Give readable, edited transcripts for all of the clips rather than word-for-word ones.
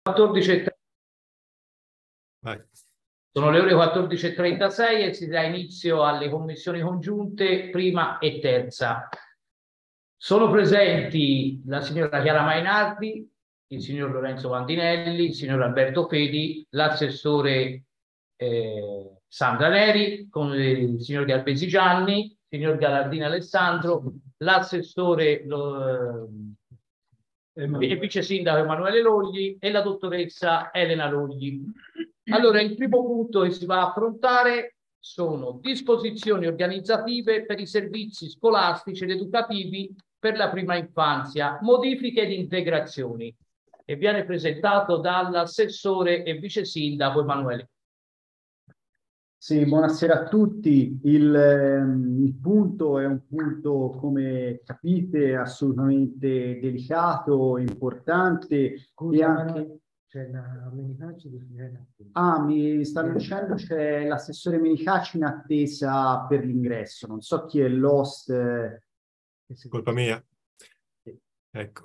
14. Vai. Sono le ore 14:36 e si dà inizio alle commissioni congiunte prima e terza. Sono presenti la signora Chiara Mainardi, il signor Lorenzo Vandinelli, il signor Alberto Fedi, l'assessore Sandra Neri, con il signor Galpesi Gianni, il signor Gallardini Alessandro, l'assessore e vice sindaco Emanuele Logli e la dottoressa Elena Logli. Allora, il primo punto che si va a affrontare sono disposizioni organizzative per i servizi scolastici ed educativi per la prima infanzia, modifiche ed integrazioni, e viene presentato dall'assessore e vice sindaco Emanuele. Sì, buonasera a tutti. Il punto è un punto, come capite, assolutamente delicato, importante. Scusa, e anche... c'è la Menicacci di mi stanno dicendo c'è l'assessore Menicacci in attesa per l'ingresso. Non so chi è l'host. Colpa mia? Ecco.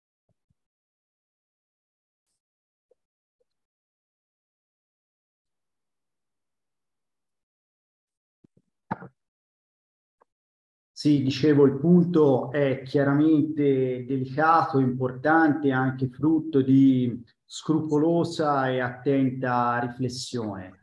Sì, dicevo, il punto è chiaramente delicato, importante, anche frutto di scrupolosa e attenta riflessione.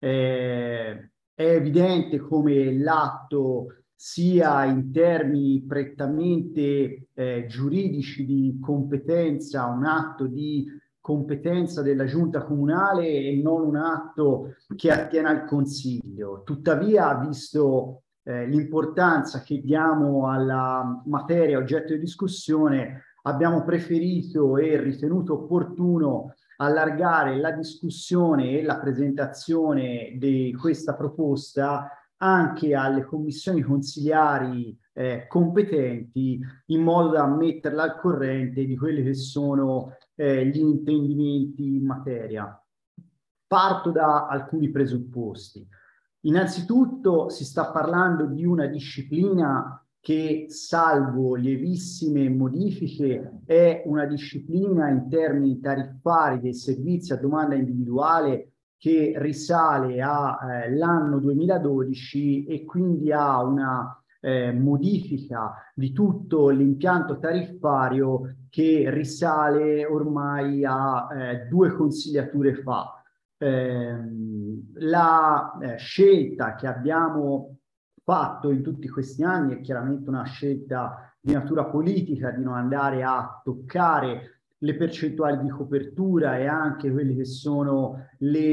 È evidente come l'atto sia in termini prettamente giuridici di competenza, un atto di competenza della giunta comunale e non un atto che attiene al Consiglio. Tuttavia, visto l'importanza che diamo alla materia oggetto di discussione, abbiamo preferito e ritenuto opportuno allargare la discussione e la presentazione di questa proposta anche alle commissioni consiliari competenti, in modo da metterla al corrente di quelli che sono gli intendimenti in materia. Parto da alcuni presupposti. Innanzitutto si sta parlando di una disciplina che, salvo lievissime modifiche, è una disciplina in termini tariffari dei servizi a domanda individuale che risale all'anno 2012 e quindi ha una modifica di tutto l'impianto tariffario che risale ormai a 2 consigliature fa. La scelta che abbiamo fatto in tutti questi anni è chiaramente una scelta di natura politica, di non andare a toccare le percentuali di copertura e anche quelle che sono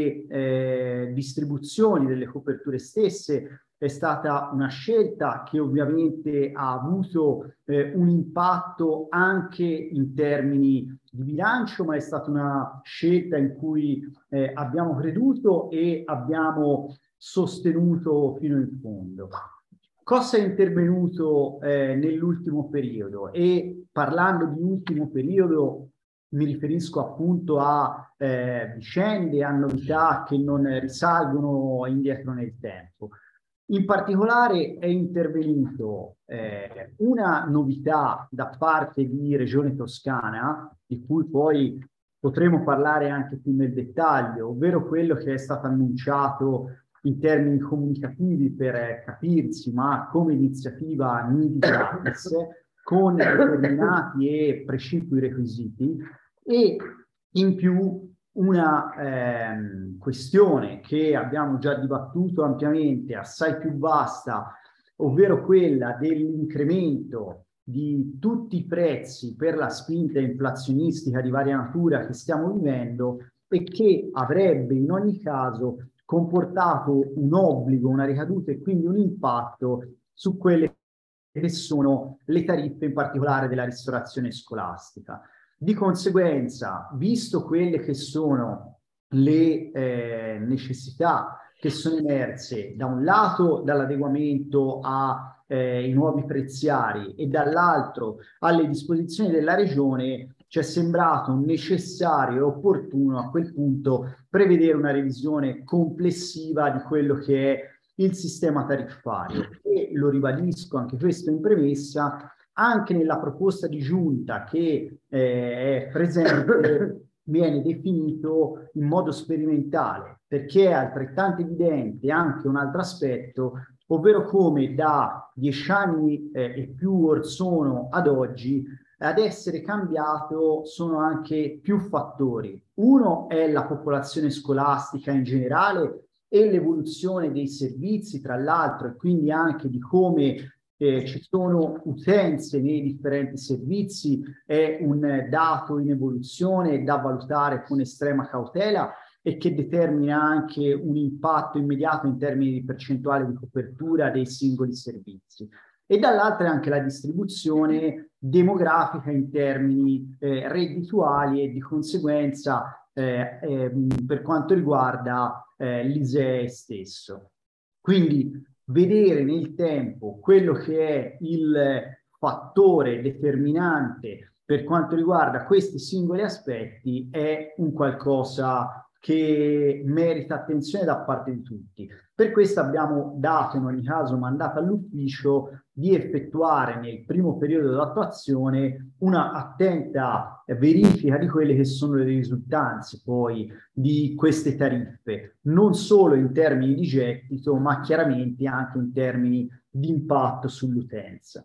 le distribuzioni delle coperture stesse. È stata una scelta che ovviamente ha avuto un impatto anche in termini di bilancio, ma è stata una scelta in cui abbiamo creduto e abbiamo sostenuto fino in fondo. Cosa è intervenuto nell'ultimo periodo? E parlando di ultimo periodo mi riferisco appunto a vicende, a novità che non risalgono indietro nel tempo. In particolare è intervenuto una novità da parte di Regione Toscana, di cui poi potremo parlare anche più nel dettaglio, ovvero quello che è stato annunciato in termini comunicativi per capirsi, ma come iniziativa Nidi Gratis, con determinati e precipui requisiti, e in più una questione che abbiamo già dibattuto ampiamente, assai più vasta, ovvero quella dell'incremento di tutti i prezzi per la spinta inflazionistica di varia natura che stiamo vivendo e che avrebbe in ogni caso comportato un obbligo, una ricaduta e quindi un impatto su quelle che sono le tariffe, in particolare della ristorazione scolastica. Di conseguenza, visto quelle che sono le necessità che sono emerse da un lato dall'adeguamento ai nuovi preziari e dall'altro alle disposizioni della Regione, ci è sembrato necessario e opportuno a quel punto prevedere una revisione complessiva di quello che è il sistema tariffario. E lo ribadisco anche questo in premessa, anche nella proposta di giunta che è presente viene definito in modo sperimentale, perché è altrettanto evidente anche un altro aspetto, ovvero come da 10 anni e più or sono ad oggi ad essere cambiato sono anche più fattori. Uno è la popolazione scolastica in generale e l'evoluzione dei servizi, tra l'altro, e quindi anche di come ci sono utenze nei differenti servizi, è un dato in evoluzione da valutare con estrema cautela e che determina anche un impatto immediato in termini di percentuale di copertura dei singoli servizi. E dall'altra anche la distribuzione demografica in termini reddituali e di conseguenza per quanto riguarda l'ISEE stesso. Quindi vedere nel tempo quello che è il fattore determinante per quanto riguarda questi singoli aspetti è un qualcosa che merita attenzione da parte di tutti. Per questo abbiamo dato in ogni caso mandato all'ufficio di effettuare nel primo periodo d'attuazione una attenta verifica di quelle che sono le risultanze poi di queste tariffe, non solo in termini di gettito, ma chiaramente anche in termini di impatto sull'utenza.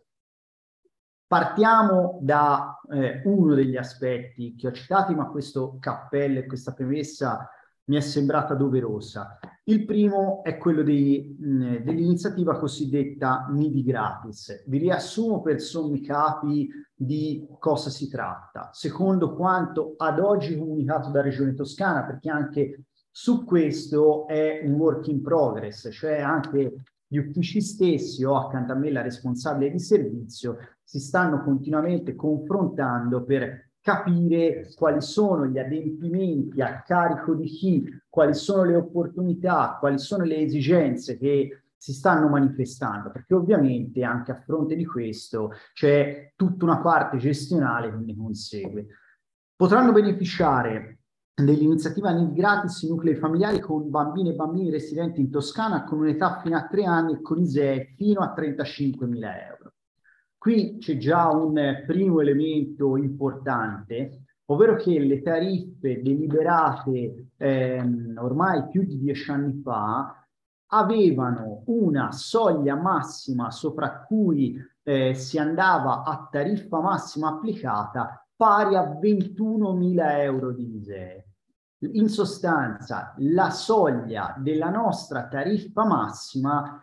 Partiamo da uno degli aspetti che ho citato, ma questo cappello e questa premessa mi è sembrata doverosa. Il primo è quello dell'iniziativa cosiddetta Nidi Gratis. Vi riassumo per sommi capi di cosa si tratta, secondo quanto ad oggi comunicato da Regione Toscana, perché anche su questo è un work in progress, cioè anche gli uffici stessi o accanto a me la responsabile di servizio si stanno continuamente confrontando per capire quali sono gli adempimenti a carico di chi, quali sono le opportunità, quali sono le esigenze che si stanno manifestando, perché ovviamente anche a fronte di questo c'è tutta una parte gestionale che ne consegue. Potranno beneficiare dell'iniziativa Nidi Gratis i nuclei familiari con bambine e bambini residenti in Toscana con un'età fino a 3 anni e con ISEE fino a 35.000 euro. Qui c'è già un primo elemento importante, ovvero che le tariffe deliberate ormai più di 10 anni fa avevano una soglia massima sopra cui si andava a tariffa massima applicata pari a 21.000 euro di ISEE. In sostanza, la soglia della nostra tariffa massima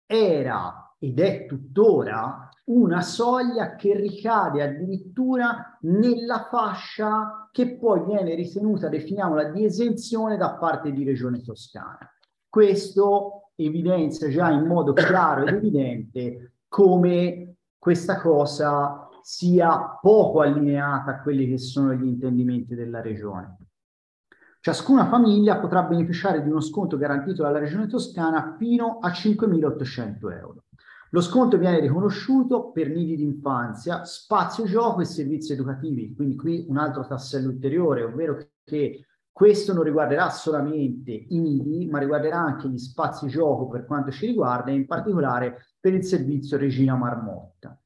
era ed è tuttora una soglia che ricade addirittura nella fascia che poi viene ritenuta, definiamola, di esenzione da parte di Regione Toscana. Questo evidenzia già in modo chiaro ed evidente come questa cosa sia poco allineata a quelli che sono gli intendimenti della Regione. Ciascuna famiglia potrà beneficiare di uno sconto garantito dalla Regione Toscana fino a 5.800 euro. Lo sconto viene riconosciuto per nidi d'infanzia, spazio gioco e servizi educativi. Quindi qui un altro tassello ulteriore, ovvero che questo non riguarderà solamente i nidi, ma riguarderà anche gli spazi gioco per quanto ci riguarda, e in particolare per il servizio Regina Marmotta.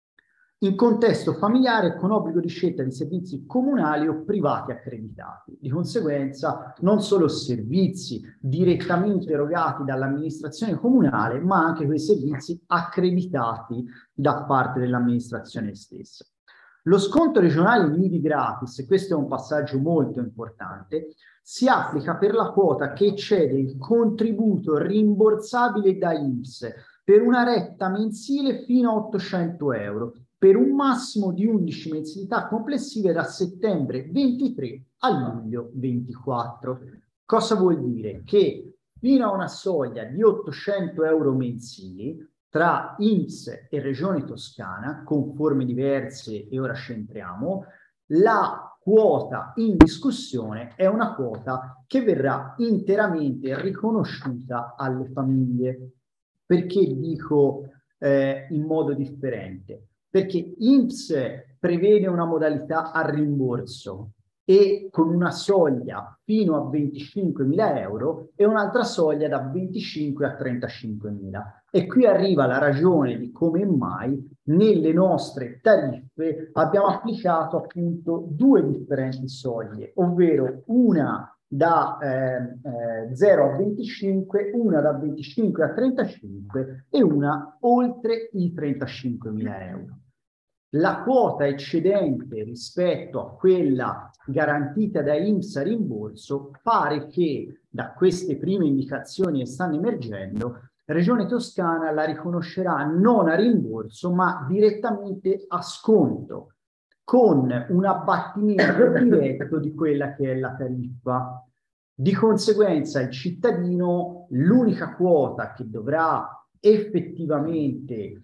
In contesto familiare con obbligo di scelta di servizi comunali o privati accreditati. Di conseguenza non solo servizi direttamente erogati dall'amministrazione comunale, ma anche quei servizi accreditati da parte dell'amministrazione stessa. Lo sconto regionale Nidi Gratis, e questo è un passaggio molto importante, si applica per la quota che eccede il contributo rimborsabile da INPS per una retta mensile fino a 800 euro, per un massimo di 11 mensilità complessive da settembre 23 a luglio 24. Cosa vuol dire? Che fino a una soglia di 800 euro mensili tra INPS e Regione Toscana, con forme diverse e ora ci entriamo, la quota in discussione è una quota che verrà interamente riconosciuta alle famiglie. Perché dico in modo differente? Perché INPS prevede una modalità a rimborso, e con una soglia fino a 25.000 euro e un'altra soglia da 25 a 35.000. E qui arriva la ragione di come mai nelle nostre tariffe abbiamo applicato appunto due differenti soglie, ovvero una da 0 a 25, una da 25 a 35 e una oltre i 35.000 euro. La quota eccedente rispetto a quella garantita da INPS a rimborso pare che da queste prime indicazioni che stanno emergendo Regione Toscana la riconoscerà non a rimborso ma direttamente a sconto, con un abbattimento diretto di quella che è la tariffa. Di conseguenza il cittadino l'unica quota che dovrà effettivamente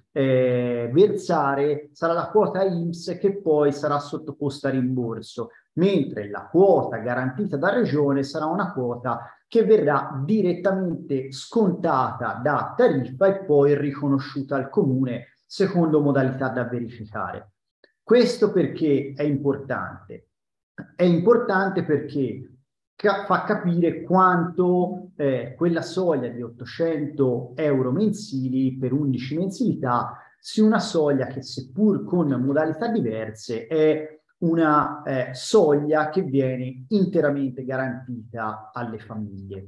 versare sarà la quota INPS che poi sarà sottoposta a rimborso, mentre la quota garantita da Regione sarà una quota che verrà direttamente scontata da tariffa e poi riconosciuta al comune secondo modalità da verificare. Questo perché è importante? È importante perché fa capire quanto quella soglia di 800 euro mensili per 11 mensilità sia una soglia che, seppur con modalità diverse, è una soglia che viene interamente garantita alle famiglie.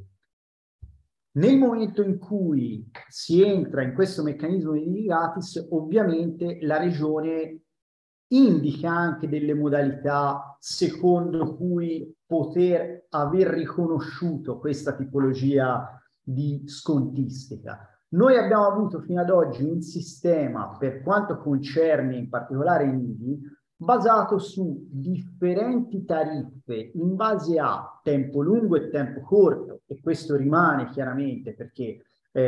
Nel momento in cui si entra in questo meccanismo di gratis, ovviamente la Regione indica anche delle modalità secondo cui poter aver riconosciuto questa tipologia di scontistica. Noi abbiamo avuto fino ad oggi un sistema, per quanto concerne in particolare i nidi, basato su differenti tariffe in base a tempo lungo e tempo corto, e questo rimane chiaramente perché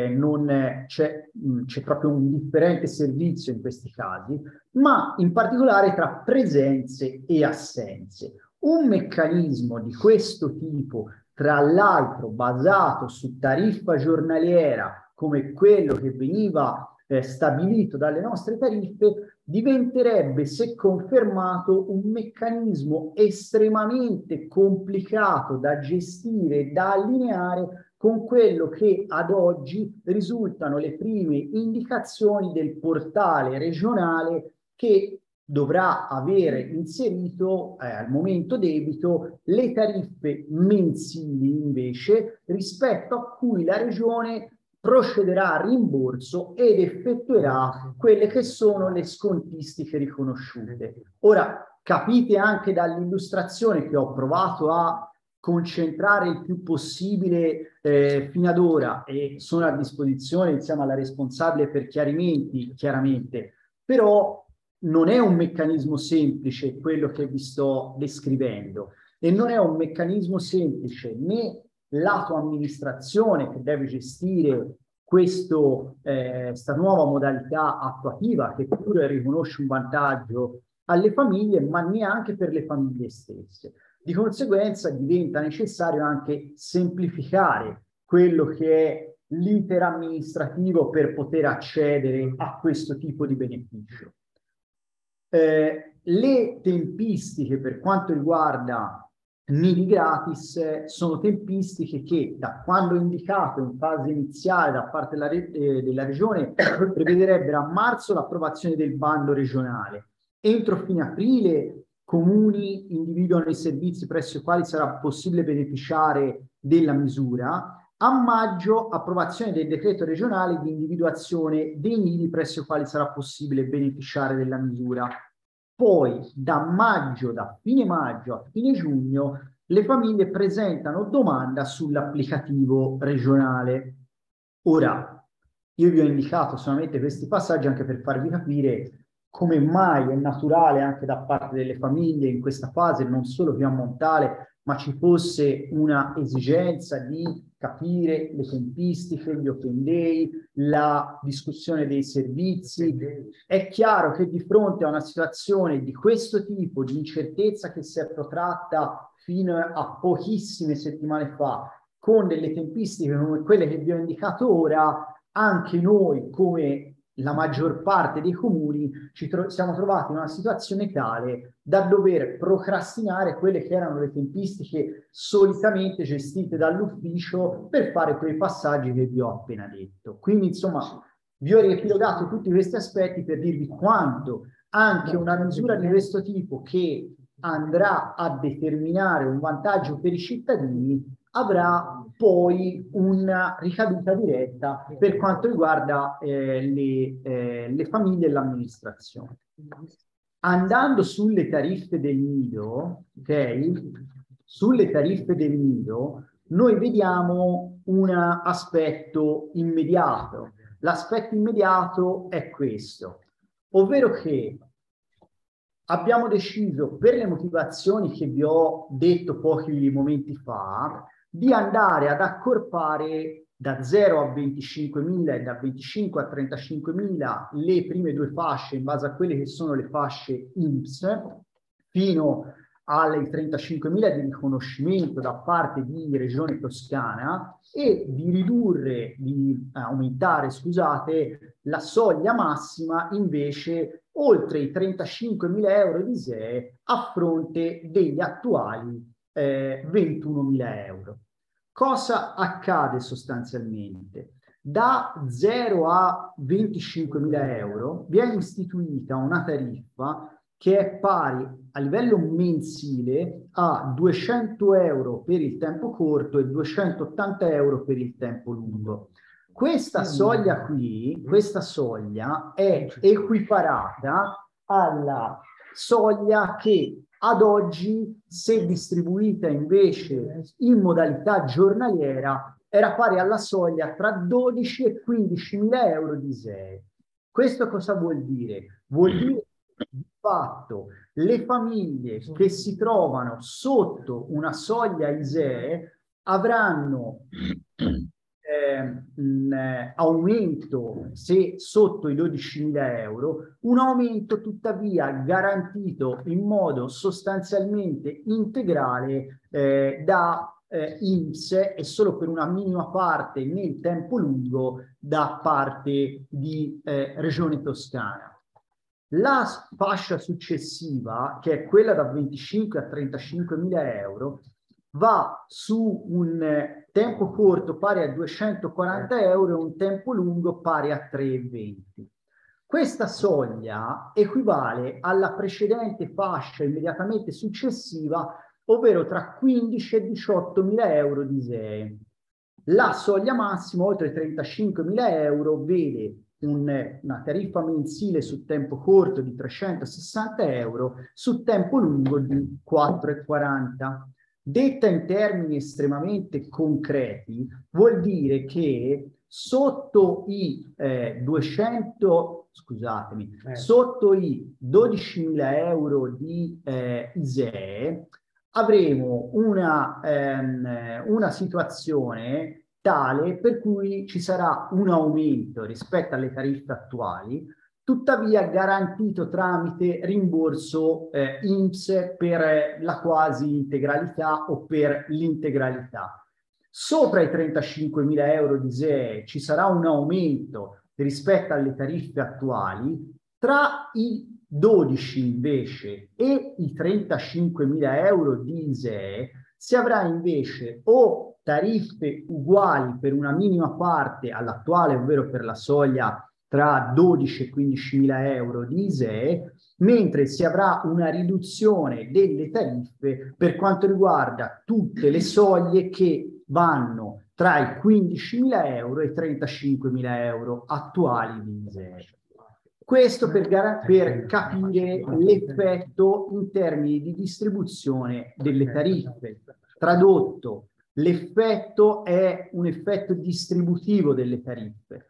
c'è proprio un differente servizio in questi casi, ma in particolare tra presenze e assenze. Un meccanismo di questo tipo, tra l'altro basato su tariffa giornaliera, come quello che veniva stabilito dalle nostre tariffe, diventerebbe, se confermato, un meccanismo estremamente complicato da gestire e da allineare con quello che ad oggi risultano le prime indicazioni del portale regionale che dovrà avere inserito al momento debito le tariffe mensili invece, rispetto a cui la Regione procederà a rimborso ed effettuerà quelle che sono le scontistiche riconosciute. Ora, capite anche dall'illustrazione che ho provato a concentrare il più possibile fino ad ora, e sono a disposizione insieme alla responsabile per chiarimenti, chiaramente, però non è un meccanismo semplice quello che vi sto descrivendo, e non è un meccanismo semplice né lato amministrazione che deve gestire questa nuova modalità attuativa che pure riconosce un vantaggio alle famiglie, ma neanche per le famiglie stesse. Di conseguenza diventa necessario anche semplificare quello che è l'iter amministrativo per poter accedere a questo tipo di beneficio. Le tempistiche per quanto riguarda nidi gratis sono tempistiche che, da quando indicato in fase iniziale da parte della Regione, prevederebbero a marzo l'approvazione del bando regionale. Entro fine aprile comuni individuano i servizi presso i quali sarà possibile beneficiare della misura. A maggio approvazione del decreto regionale di individuazione dei nidi presso i quali sarà possibile beneficiare della misura. Poi da fine maggio a fine giugno le famiglie presentano domanda sull'applicativo regionale. Ora, io vi ho indicato solamente questi passaggi anche per farvi capire come mai è naturale anche da parte delle famiglie in questa fase, non solo qui a Montale, ma ci fosse una esigenza di capire le tempistiche, gli open day, la discussione dei servizi. È chiaro che di fronte a una situazione di questo tipo, di incertezza che si è protratta fino a pochissime settimane fa, con delle tempistiche come quelle che vi ho indicato ora, anche noi come la maggior parte dei comuni siamo trovati in una situazione tale da dover procrastinare quelle che erano le tempistiche solitamente gestite dall'ufficio per fare quei passaggi che vi ho appena detto. Quindi, insomma, vi ho riepilogato tutti questi aspetti per dirvi quanto anche una misura di questo tipo, che andrà a determinare un vantaggio per i cittadini, avrà poi una ricaduta diretta per quanto riguarda le famiglie e l'amministrazione. Andando sulle tariffe del nido, ok? Sulle tariffe del nido, noi vediamo un aspetto immediato. L'aspetto immediato è questo, ovvero che abbiamo deciso, per le motivazioni che vi ho detto pochi momenti fa, di andare ad accorpare da 0 a 25.000 e da 25 a 35.000 le prime due fasce in base a quelle che sono le fasce INPS, fino ai 35.000 di riconoscimento da parte di Regione Toscana, e di ridurre, di aumentare, scusate, la soglia massima invece oltre i 35.000 euro di ISEE a fronte degli attuali 21.000 euro. Cosa accade sostanzialmente? Da 0 a 25.000 euro viene istituita una tariffa che è pari a livello mensile a 200 euro per il tempo corto e 280 euro per il tempo lungo. Questa soglia qui, questa soglia è equiparata alla soglia che ad oggi, se distribuita invece in modalità giornaliera, era pari alla soglia tra 12 e 15.000 euro di ISEE. Questo cosa vuol dire? Vuol dire di fatto le famiglie che si trovano sotto una soglia ISEE avranno un aumento, se sotto i 12.000 euro, un aumento tuttavia garantito in modo sostanzialmente integrale da INPS, e solo per una minima parte nel tempo lungo da parte di Regione Toscana. La fascia successiva, che è quella da 25 a 35.000 euro, va su un tempo corto pari a 240 euro e un tempo lungo pari a 3,20. Questa soglia equivale alla precedente fascia immediatamente successiva, ovvero tra 15 e 18.000 euro di ISEE. La soglia massima, oltre 35.000 euro, vede una tariffa mensile su tempo corto di 360 euro, su tempo lungo di 4,40. Detta in termini estremamente concreti, vuol dire che sotto i 12.000 euro di ISEE avremo una situazione tale per cui ci sarà un aumento rispetto alle tariffe attuali, tuttavia garantito tramite rimborso INPS per la quasi integralità o per l'integralità. Sopra i 35.000 euro di ISEE ci sarà un aumento rispetto alle tariffe attuali, tra i 12 invece e i 35.000 euro di ISEE si avrà invece o tariffe uguali per una minima parte all'attuale, ovvero per la soglia tra 12 e 15.000 euro di ISEE, mentre si avrà una riduzione delle tariffe per quanto riguarda tutte le soglie che vanno tra i 15.000 euro e i 35.000 euro attuali di ISEE. Questo per capire l'effetto in termini di distribuzione delle tariffe. Tradotto, l'effetto è un effetto distributivo delle tariffe.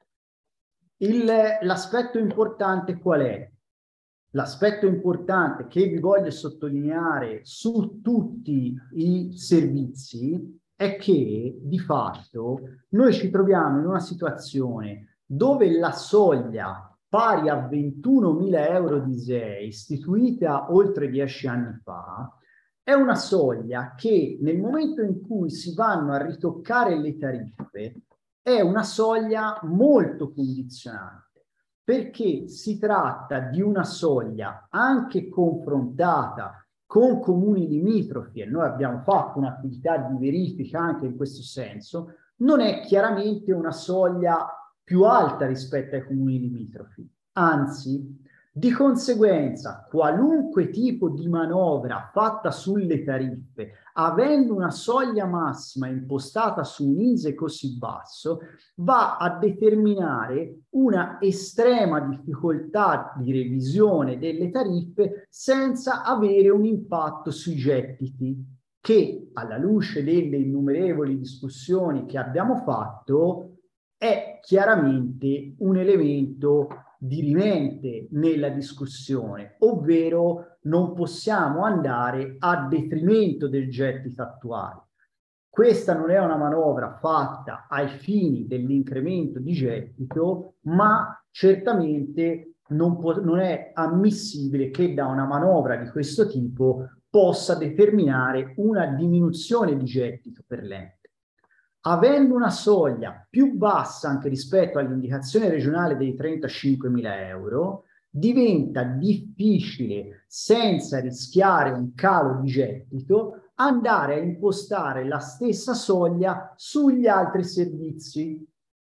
L'aspetto importante qual è? L'aspetto importante che vi voglio sottolineare su tutti i servizi è che di fatto noi ci troviamo in una situazione dove la soglia pari a 21.000 euro di ISEE, istituita oltre 10 anni fa, è una soglia che nel momento in cui si vanno a ritoccare le tariffe è una soglia molto condizionante. perché si tratta di una soglia anche confrontata con comuni limitrofi, e noi abbiamo fatto un'attività di verifica anche in questo senso, non è chiaramente una soglia più alta rispetto ai comuni limitrofi. Anzi, di conseguenza, qualunque tipo di manovra fatta sulle tariffe, avendo una soglia massima impostata su un INSE così basso, va a determinare una estrema difficoltà di revisione delle tariffe senza avere un impatto sui gettiti, che alla luce delle innumerevoli discussioni che abbiamo fatto è chiaramente un elemento dirimente nella discussione, ovvero non possiamo andare a detrimento del gettito attuale. Questa non è una manovra fatta ai fini dell'incremento di gettito, ma certamente non è ammissibile che da una manovra di questo tipo possa determinare una diminuzione di gettito per l'ente. Avendo una soglia più bassa anche rispetto all'indicazione regionale dei 35.000 euro, diventa difficile, senza rischiare un calo di gettito, andare a impostare la stessa soglia sugli altri servizi.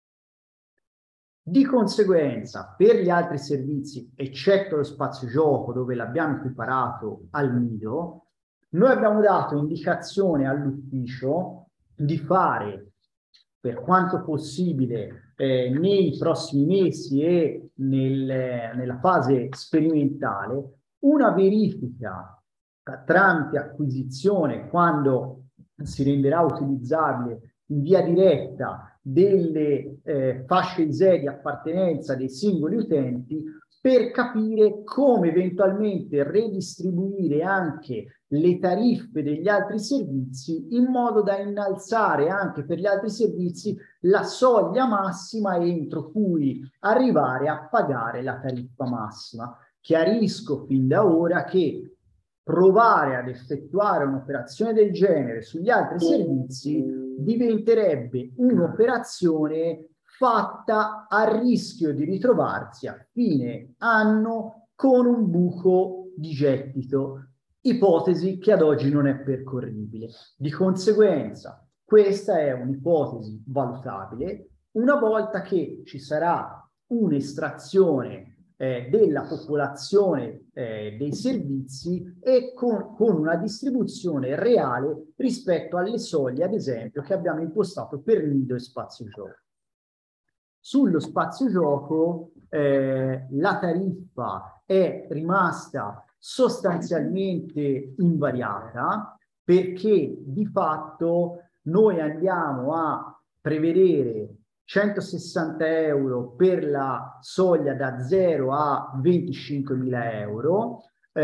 Di conseguenza, per gli altri servizi, eccetto lo spazio gioco, dove l'abbiamo equiparato al nido, noi abbiamo dato indicazione all'ufficio di fare, per quanto possibile, nei prossimi mesi e nella fase sperimentale, una verifica tramite acquisizione, quando si renderà utilizzabile in via diretta delle fasce ISEE di appartenenza dei singoli utenti, per capire come eventualmente redistribuire anche le tariffe degli altri servizi in modo da innalzare anche per gli altri servizi la soglia massima entro cui arrivare a pagare la tariffa massima. Chiarisco fin da ora che provare ad effettuare un'operazione del genere sugli altri servizi diventerebbe un'operazione fatta a rischio di ritrovarsi a fine anno con un buco di gettito, ipotesi che ad oggi non è percorribile. Di conseguenza, questa è un'ipotesi valutabile una volta che ci sarà un'estrazione della popolazione dei servizi e con una distribuzione reale rispetto alle soglie, ad esempio, che abbiamo impostato per nido e spazio gioco. Sullo spazio gioco la tariffa è rimasta sostanzialmente invariata, perché di fatto noi andiamo a prevedere 160 euro per la soglia da 0 a 25.000 euro,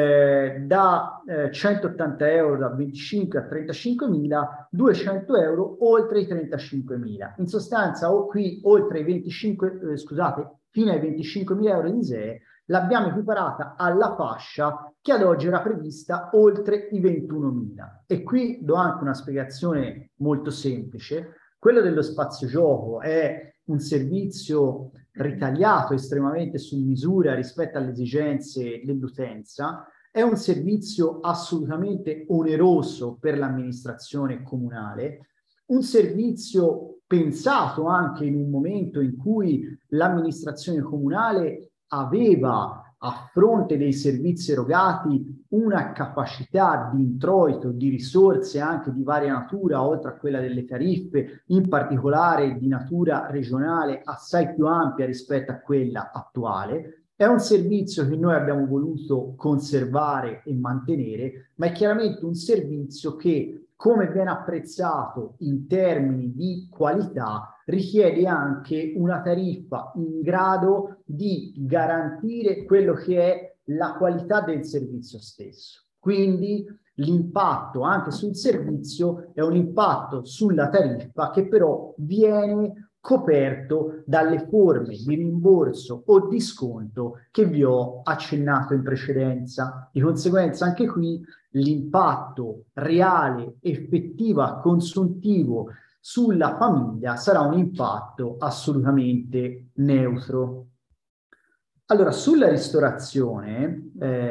da 180 euro da 25 a 35.000, 200 euro oltre i 35.000. In sostanza, qui oltre i 25, scusate, fino ai 25.000 euro di ISEE, l'abbiamo equiparata alla fascia che ad oggi era prevista oltre i 21.000. E qui do anche una spiegazione molto semplice. Quello dello spazio gioco è un servizio ritagliato estremamente su misura rispetto alle esigenze dell'utenza, è un servizio assolutamente oneroso per l'amministrazione comunale, un servizio pensato anche in un momento in cui l'amministrazione comunale aveva a fronte dei servizi erogati una capacità di introito di risorse anche di varia natura, oltre a quella delle tariffe, in particolare di natura regionale, assai più ampia rispetto a quella attuale. È un servizio che noi abbiamo voluto conservare e mantenere, ma è chiaramente un servizio che, come viene apprezzato in termini di qualità, richiede anche una tariffa in grado di garantire quello che è la qualità del servizio stesso. Quindi l'impatto anche sul servizio è un impatto sulla tariffa che però viene coperto dalle forme di rimborso o di sconto che vi ho accennato in precedenza. Di conseguenza anche qui l'impatto reale, effettivo, consuntivo sulla famiglia sarà un impatto assolutamente neutro. Allora, sulla ristorazione,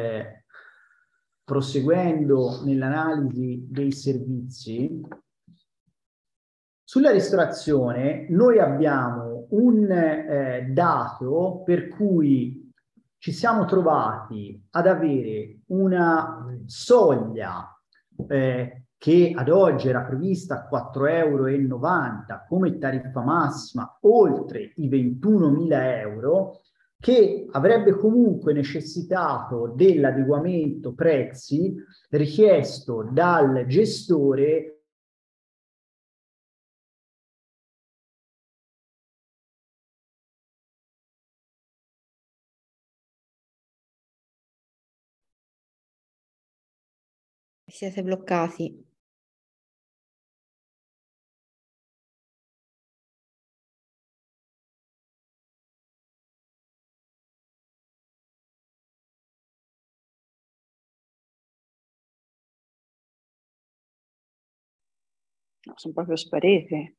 proseguendo nell'analisi dei servizi, sulla ristorazione noi abbiamo un dato per cui ci siamo trovati ad avere una soglia che ad oggi era prevista a 4,90 € come tariffa massima oltre i 21.000 euro, che avrebbe comunque necessitato dell'adeguamento prezzi richiesto dal gestore Siete bloccati. No, sono proprio spariti.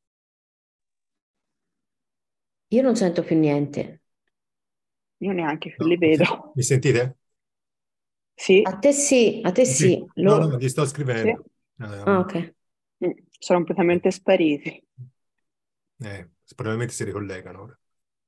Io non sento più niente. Io neanche più No, li vedo. mi sentite? Sì, A te sì, a te sì. No, gli sto scrivendo. Ah, ok. sono completamente spariti. Probabilmente si ricollegano ora.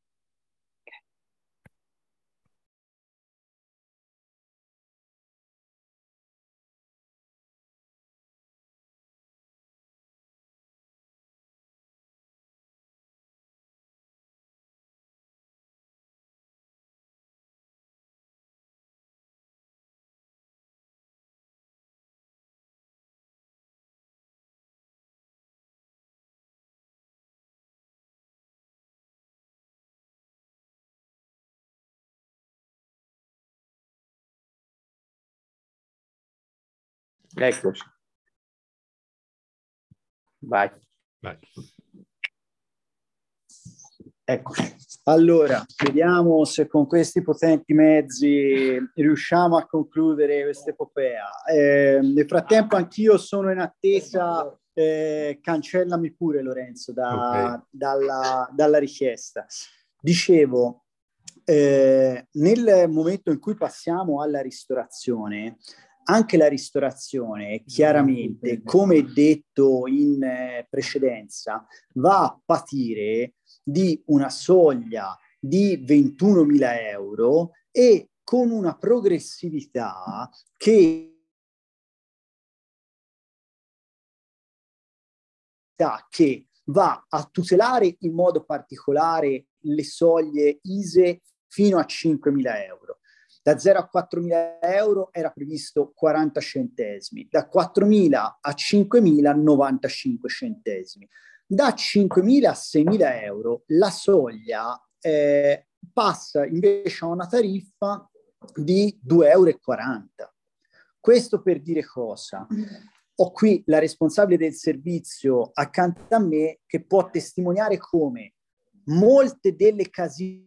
Eccoci. Vai. Eccoci. Allora, vediamo se con questi potenti mezzi riusciamo a concludere questa epopea. Nel frattempo anch'io sono in attesa, cancellami pure Lorenzo dalla richiesta. Dicevo, nel momento in cui passiamo alla ristorazione, anche la ristorazione, chiaramente, come detto in precedenza, va a patire di una soglia di 21.000 euro e con una progressività che va a tutelare in modo particolare le soglie ISEE fino a 5.000 euro. Da 0 a 4.000 euro era previsto 40 centesimi, da 4.000 a 5.000 95 centesimi. Da 5.000 a 6.000 euro la soglia passa invece a una tariffa di 2,40 €. Questo per dire cosa? Ho qui la responsabile del servizio accanto a me che può testimoniare come molte delle casine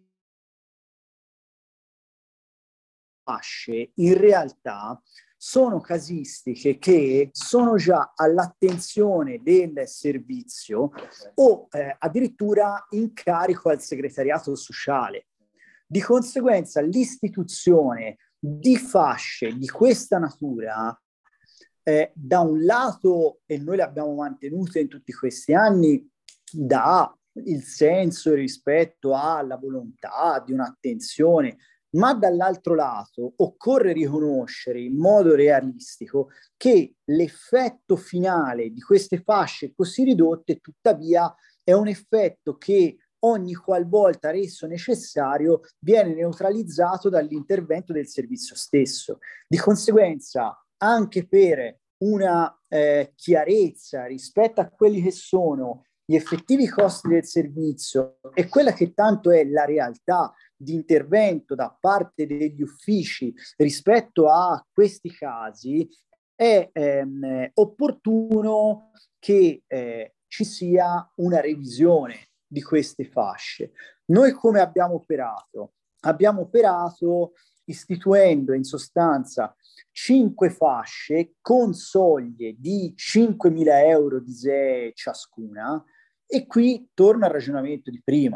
in realtà sono casistiche che sono già all'attenzione del servizio o addirittura in carico al segretariato sociale. Di conseguenza l'istituzione di fasce di questa natura da un lato, e noi le abbiamo mantenute in tutti questi anni, dà il senso rispetto alla volontà di un'attenzione, ma dall'altro lato occorre riconoscere in modo realistico che l'effetto finale di queste fasce così ridotte tuttavia è un effetto che ogni qualvolta reso necessario viene neutralizzato dall'intervento del servizio stesso. Di conseguenza, anche per una chiarezza rispetto a quelli che sono gli effettivi costi del servizio e quella che tanto è la realtà di intervento da parte degli uffici rispetto a questi casi, è opportuno che ci sia una revisione di queste fasce. Noi come abbiamo operato? Abbiamo operato istituendo in sostanza 5 fasce con soglie di 5.000 euro di ISEE ciascuna, e qui torna al ragionamento di prima.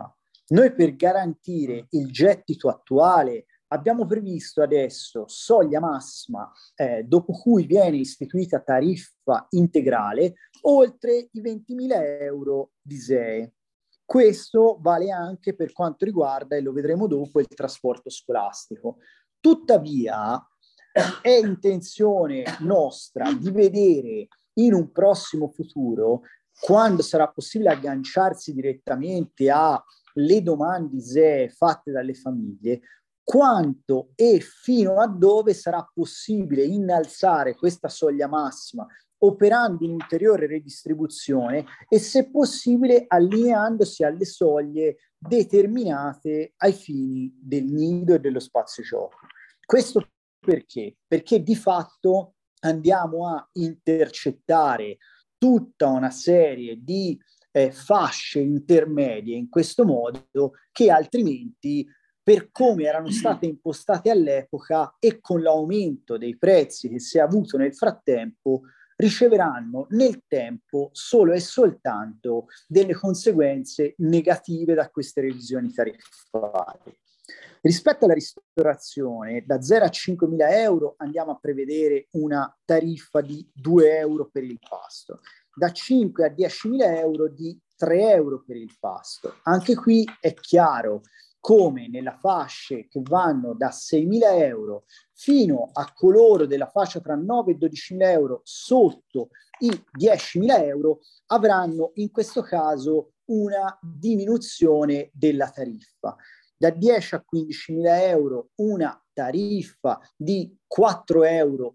Noi per garantire il gettito attuale abbiamo previsto adesso soglia massima dopo cui viene istituita tariffa integrale oltre i 20.000 euro di ISEE. Questo vale anche per quanto riguarda, e lo vedremo dopo, il trasporto scolastico. Tuttavia è intenzione nostra di vedere in un prossimo futuro, quando sarà possibile agganciarsi direttamente alle domande ISEE fatte dalle famiglie, quanto e fino a dove sarà possibile innalzare questa soglia massima operando un'ulteriore redistribuzione e, se possibile, allineandosi alle soglie determinate ai fini del nido e dello spazio gioco. Questo perché? Perché di fatto andiamo a intercettare tutta una serie di fasce intermedie in questo modo, che altrimenti, per come erano state impostate all'epoca e con l'aumento dei prezzi che si è avuto nel frattempo, riceveranno nel tempo solo e soltanto delle conseguenze negative da queste revisioni tariffarie. Rispetto alla ristorazione, da 0 a 5.000 euro andiamo a prevedere una tariffa di 2 euro per il pasto, da 5 a 10.000 euro di 3 euro per il pasto. Anche qui è chiaro come nella fasce che vanno da 6.000 euro fino a coloro della fascia tra 9 e 12.000 euro sotto i 10.000 euro avranno in questo caso una diminuzione della tariffa. Da 10 a 15.000 euro una tariffa di 4,50 euro,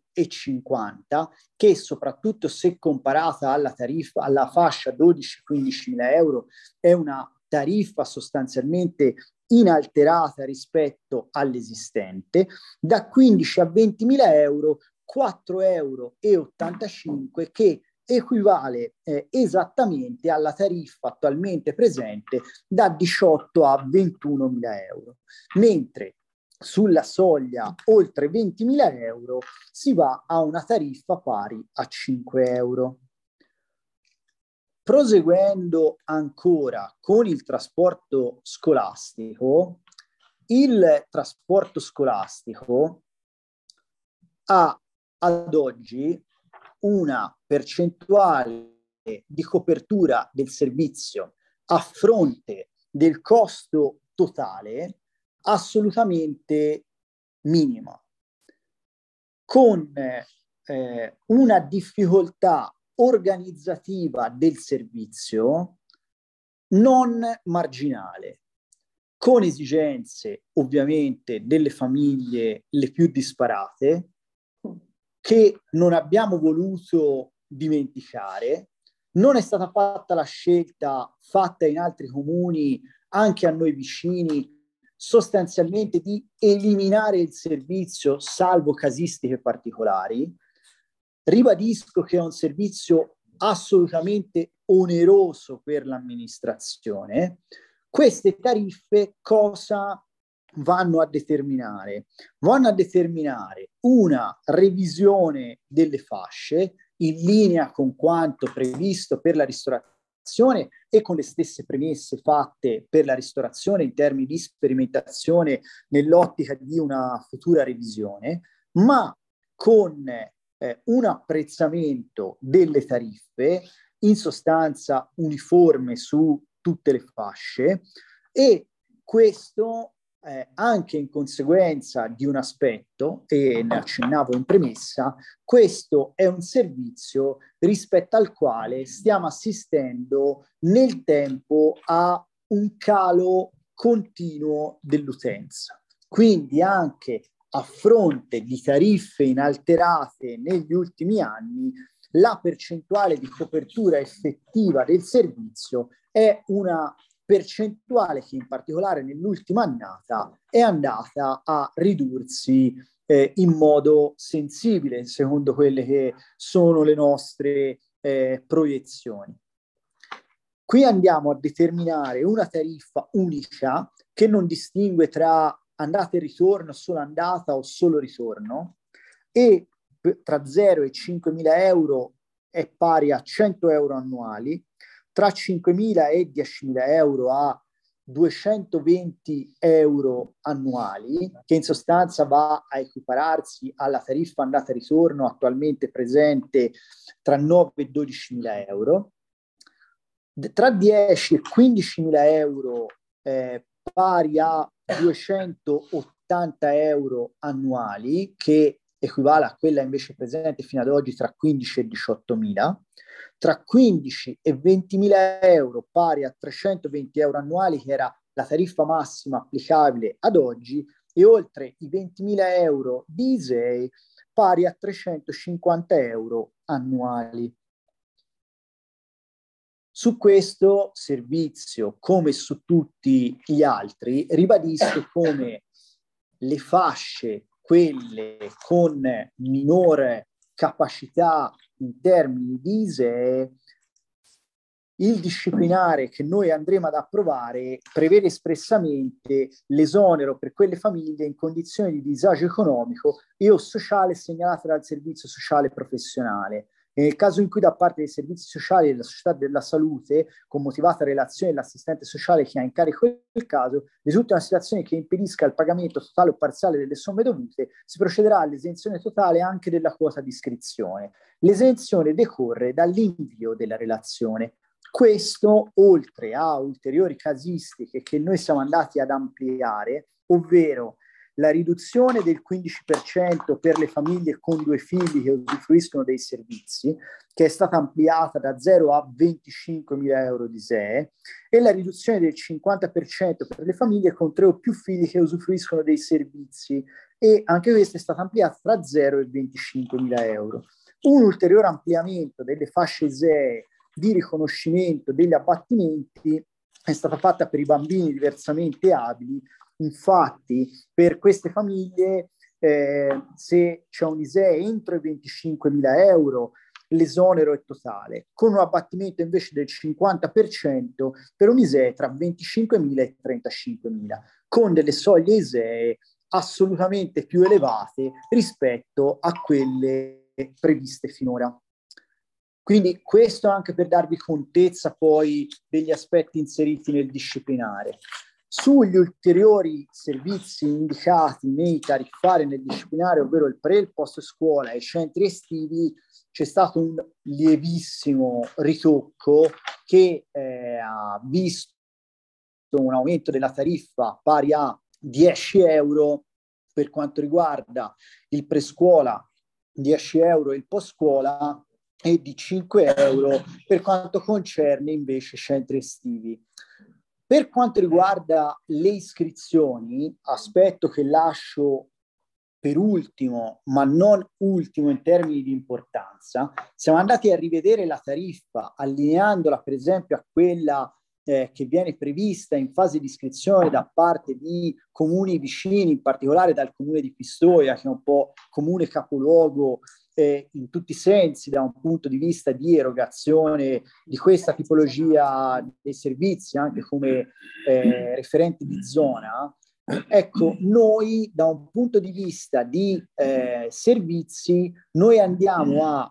che soprattutto se comparata alla tariffa, alla fascia 12-15.000 euro, è una tariffa sostanzialmente inalterata rispetto all'esistente. Da 15 a 20.000 euro 4,85 euro, che equivale esattamente alla tariffa attualmente presente da 18 a 21.000 euro, mentre sulla soglia oltre 20.000 euro si va a una tariffa pari a 5 euro. Proseguendo ancora con il trasporto scolastico, il trasporto scolastico ha ad oggi una percentuale di copertura del servizio a fronte del costo totale assolutamente minima, con una difficoltà organizzativa del servizio non marginale, con esigenze ovviamente delle famiglie le più disparate, che non abbiamo voluto dimenticare. Non è stata fatta la scelta fatta in altri comuni, anche a noi vicini, sostanzialmente di eliminare il servizio salvo casistiche particolari. Ribadisco che è un servizio assolutamente oneroso per l'amministrazione. Queste tariffe cosa vanno a determinare? Vanno a determinare una revisione delle fasce in linea con quanto previsto per la ristorazione e con le stesse premesse fatte per la ristorazione in termini di sperimentazione nell'ottica di una futura revisione, ma con un apprezzamento delle tariffe, in sostanza uniforme su tutte le fasce, e questo anche in conseguenza di un aspetto, e ne accennavo in premessa, questo è un servizio rispetto al quale stiamo assistendo nel tempo a un calo continuo dell'utenza. Quindi anche a fronte di tariffe inalterate negli ultimi anni, la percentuale di copertura effettiva del servizio è una percentuale che in particolare nell'ultima annata è andata a ridursi in modo sensibile, secondo quelle che sono le nostre proiezioni. Qui andiamo a determinare una tariffa unica che non distingue tra andata e ritorno, solo andata o solo ritorno, e tra 0 e 5.000 euro è pari a 100 euro annuali, tra 5.000 e 10.000 euro a 220 euro annuali, che in sostanza va a equipararsi alla tariffa andata e ritorno attualmente presente tra 9 e 12 mila euro, tra 10 e 15 mila euro pari a 280 euro annuali, che equivale a quella invece presente fino ad oggi tra 15 e 18 mila, tra 15 e 20 mila euro pari a 320 euro annuali, che era la tariffa massima applicabile ad oggi, e oltre i 20 mila euro di ISEE pari a 350 euro annuali. Su questo servizio, come su tutti gli altri, ribadisco come le fasce, quelle con minore capacità in termini di ISEE, il disciplinare che noi andremo ad approvare prevede espressamente l'esonero per quelle famiglie in condizioni di disagio economico e o sociale segnalate dal servizio sociale professionale. E nel caso in cui da parte dei servizi sociali della società della salute, con motivata relazione dell'assistente sociale che ha in carico il caso, risulta una situazione che impedisca il pagamento totale o parziale delle somme dovute, si procederà all'esenzione totale anche della quota di iscrizione. L'esenzione decorre dall'invio della relazione. Questo, oltre a ulteriori casistiche che noi siamo andati ad ampliare, ovvero la riduzione del 15% per le famiglie con 2 figli che usufruiscono dei servizi, che è stata ampliata da 0 a 25 mila euro di ISEE, e la riduzione del 50% per le famiglie con 3 o più figli che usufruiscono dei servizi, e anche questa è stata ampliata tra 0 e 25 mila euro. Un ulteriore ampliamento delle fasce ISEE di riconoscimento degli abbattimenti è stata fatta per i bambini diversamente abili. Infatti, per queste famiglie, se c'è un ISEE entro i 25.000 euro, l'esonero è totale, con un abbattimento invece del 50% per un ISEE tra 25.000 e 35.000, con delle soglie ISEE assolutamente più elevate rispetto a quelle previste finora. Quindi questo anche per darvi contezza poi degli aspetti inseriti nel disciplinare. Sugli ulteriori servizi indicati nei tariffari nel disciplinare, ovvero il pre e il post scuola e i centri estivi, c'è stato un lievissimo ritocco che ha visto un aumento della tariffa pari a 10 euro per quanto riguarda il prescuola, 10 euro il post scuola, e di 5 euro per quanto concerne invece centri estivi. Per quanto riguarda le iscrizioni, aspetto che lascio per ultimo, ma non ultimo in termini di importanza, siamo andati a rivedere la tariffa, allineandola per esempio a quella che viene prevista in fase di iscrizione da parte di comuni vicini, in particolare dal comune di Pistoia, che è un po' comune capoluogo in tutti i sensi da un punto di vista di erogazione di questa tipologia dei servizi, anche come referente di zona. Ecco, noi da un punto di vista di servizi, noi andiamo a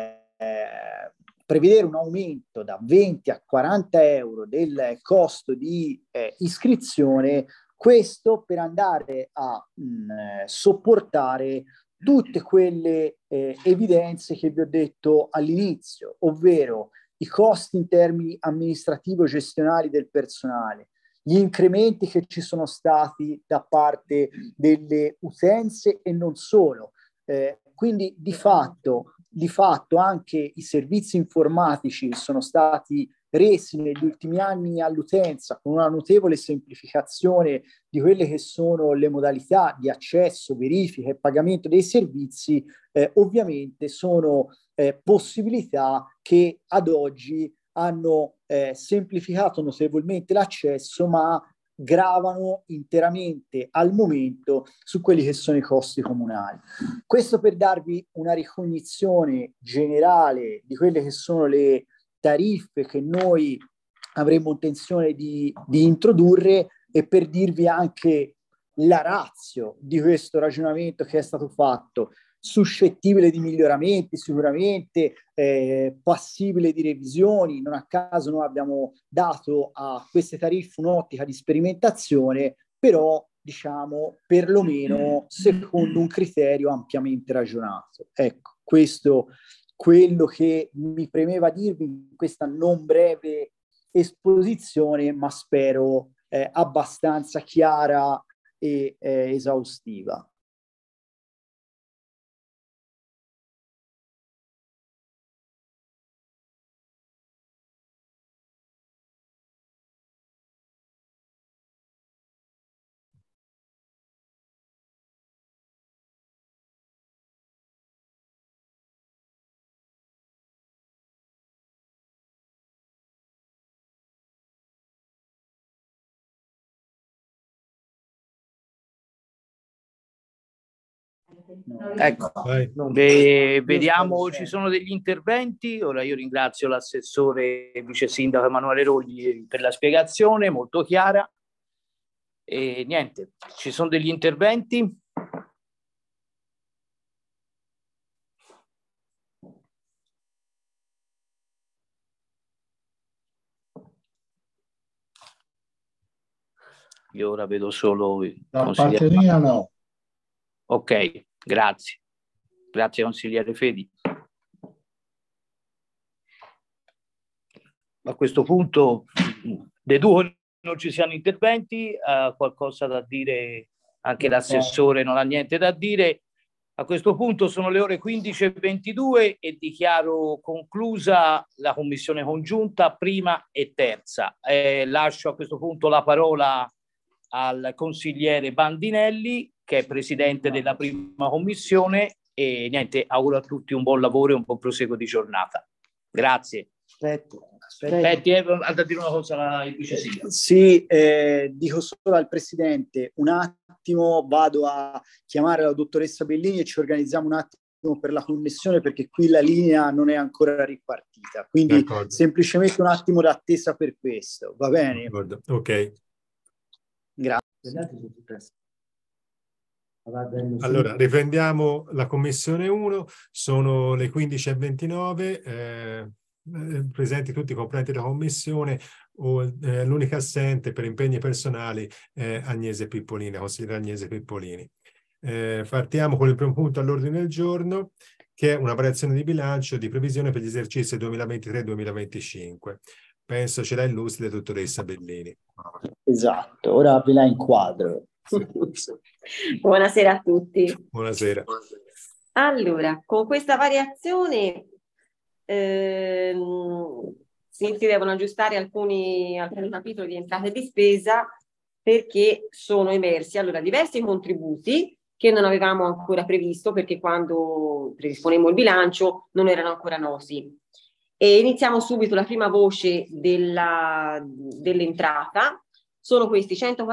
prevedere un aumento da 20 a 40 euro del costo di iscrizione, questo per andare a sopportare tutte quelle evidenze che vi ho detto all'inizio, ovvero i costi in termini amministrativo-gestionali del personale, gli incrementi che ci sono stati da parte delle utenze e non solo. Quindi di fatto anche i servizi informatici sono stati resi negli ultimi anni all'utenza con una notevole semplificazione di quelle che sono le modalità di accesso, verifica e pagamento dei servizi. Ovviamente sono possibilità che ad oggi hanno semplificato notevolmente l'accesso, ma gravano interamente al momento su quelli che sono i costi comunali. Questo per darvi una ricognizione generale di quelle che sono le tariffe che noi avremmo intenzione di introdurre, e per dirvi anche la ratio di questo ragionamento che è stato fatto. suscettibile di miglioramenti sicuramente, passibile di revisioni. Non a caso noi abbiamo dato a queste tariffe un'ottica di sperimentazione, però diciamo perlomeno secondo un criterio ampiamente ragionato. Ecco, questo quello che mi premeva dirvi in questa non breve esposizione, ma spero abbastanza chiara e esaustiva. Ecco, Vai. vediamo, ci sono degli interventi. Ora io ringrazio l'assessore vice sindaco Emanuele Rogli per la spiegazione molto chiara. E niente, ci sono degli interventi. Io ora vedo solo da parte mia no. Ok, grazie. Grazie consigliere Fedi. A questo punto deduco non ci siano interventi, qualcosa da dire, anche l'assessore non ha niente da dire. A questo punto sono le ore 15:22 e dichiaro conclusa la commissione congiunta prima e terza. Lascio a questo punto la parola al consigliere Bandinelli, che è presidente della prima commissione, e niente, auguro a tutti un buon lavoro e un buon proseguo di giornata. Grazie. Aspetti, vado a dire una cosa il vice sindaco. Sì, dico solo al presidente un attimo, vado a chiamare la dottoressa Bellini e ci organizziamo un attimo per la connessione, perché qui la linea non è ancora ripartita, quindi semplicemente un attimo d'attesa per questo, va bene? Ok. Grazie. Allora, riprendiamo la commissione 1, sono le 15:29, presenti tutti i componenti della commissione, l'unica assente per impegni personali è Agnese Pippolini, la consigliera Agnese Pippolini. Partiamo con il primo punto all'ordine del giorno, che è una variazione di bilancio di previsione per gli esercizi 2023-2025. Penso ce la illustri la dottoressa Bellini. Esatto, ora ve la inquadro. Buonasera a tutti. Buonasera. Allora, con questa variazione si devono aggiustare alcuni capitoli di entrata e di spesa, perché sono emersi diversi contributi che non avevamo ancora previsto, perché quando predisponemmo il bilancio non erano ancora noti. E iniziamo subito. La prima voce dell'entrata sono questi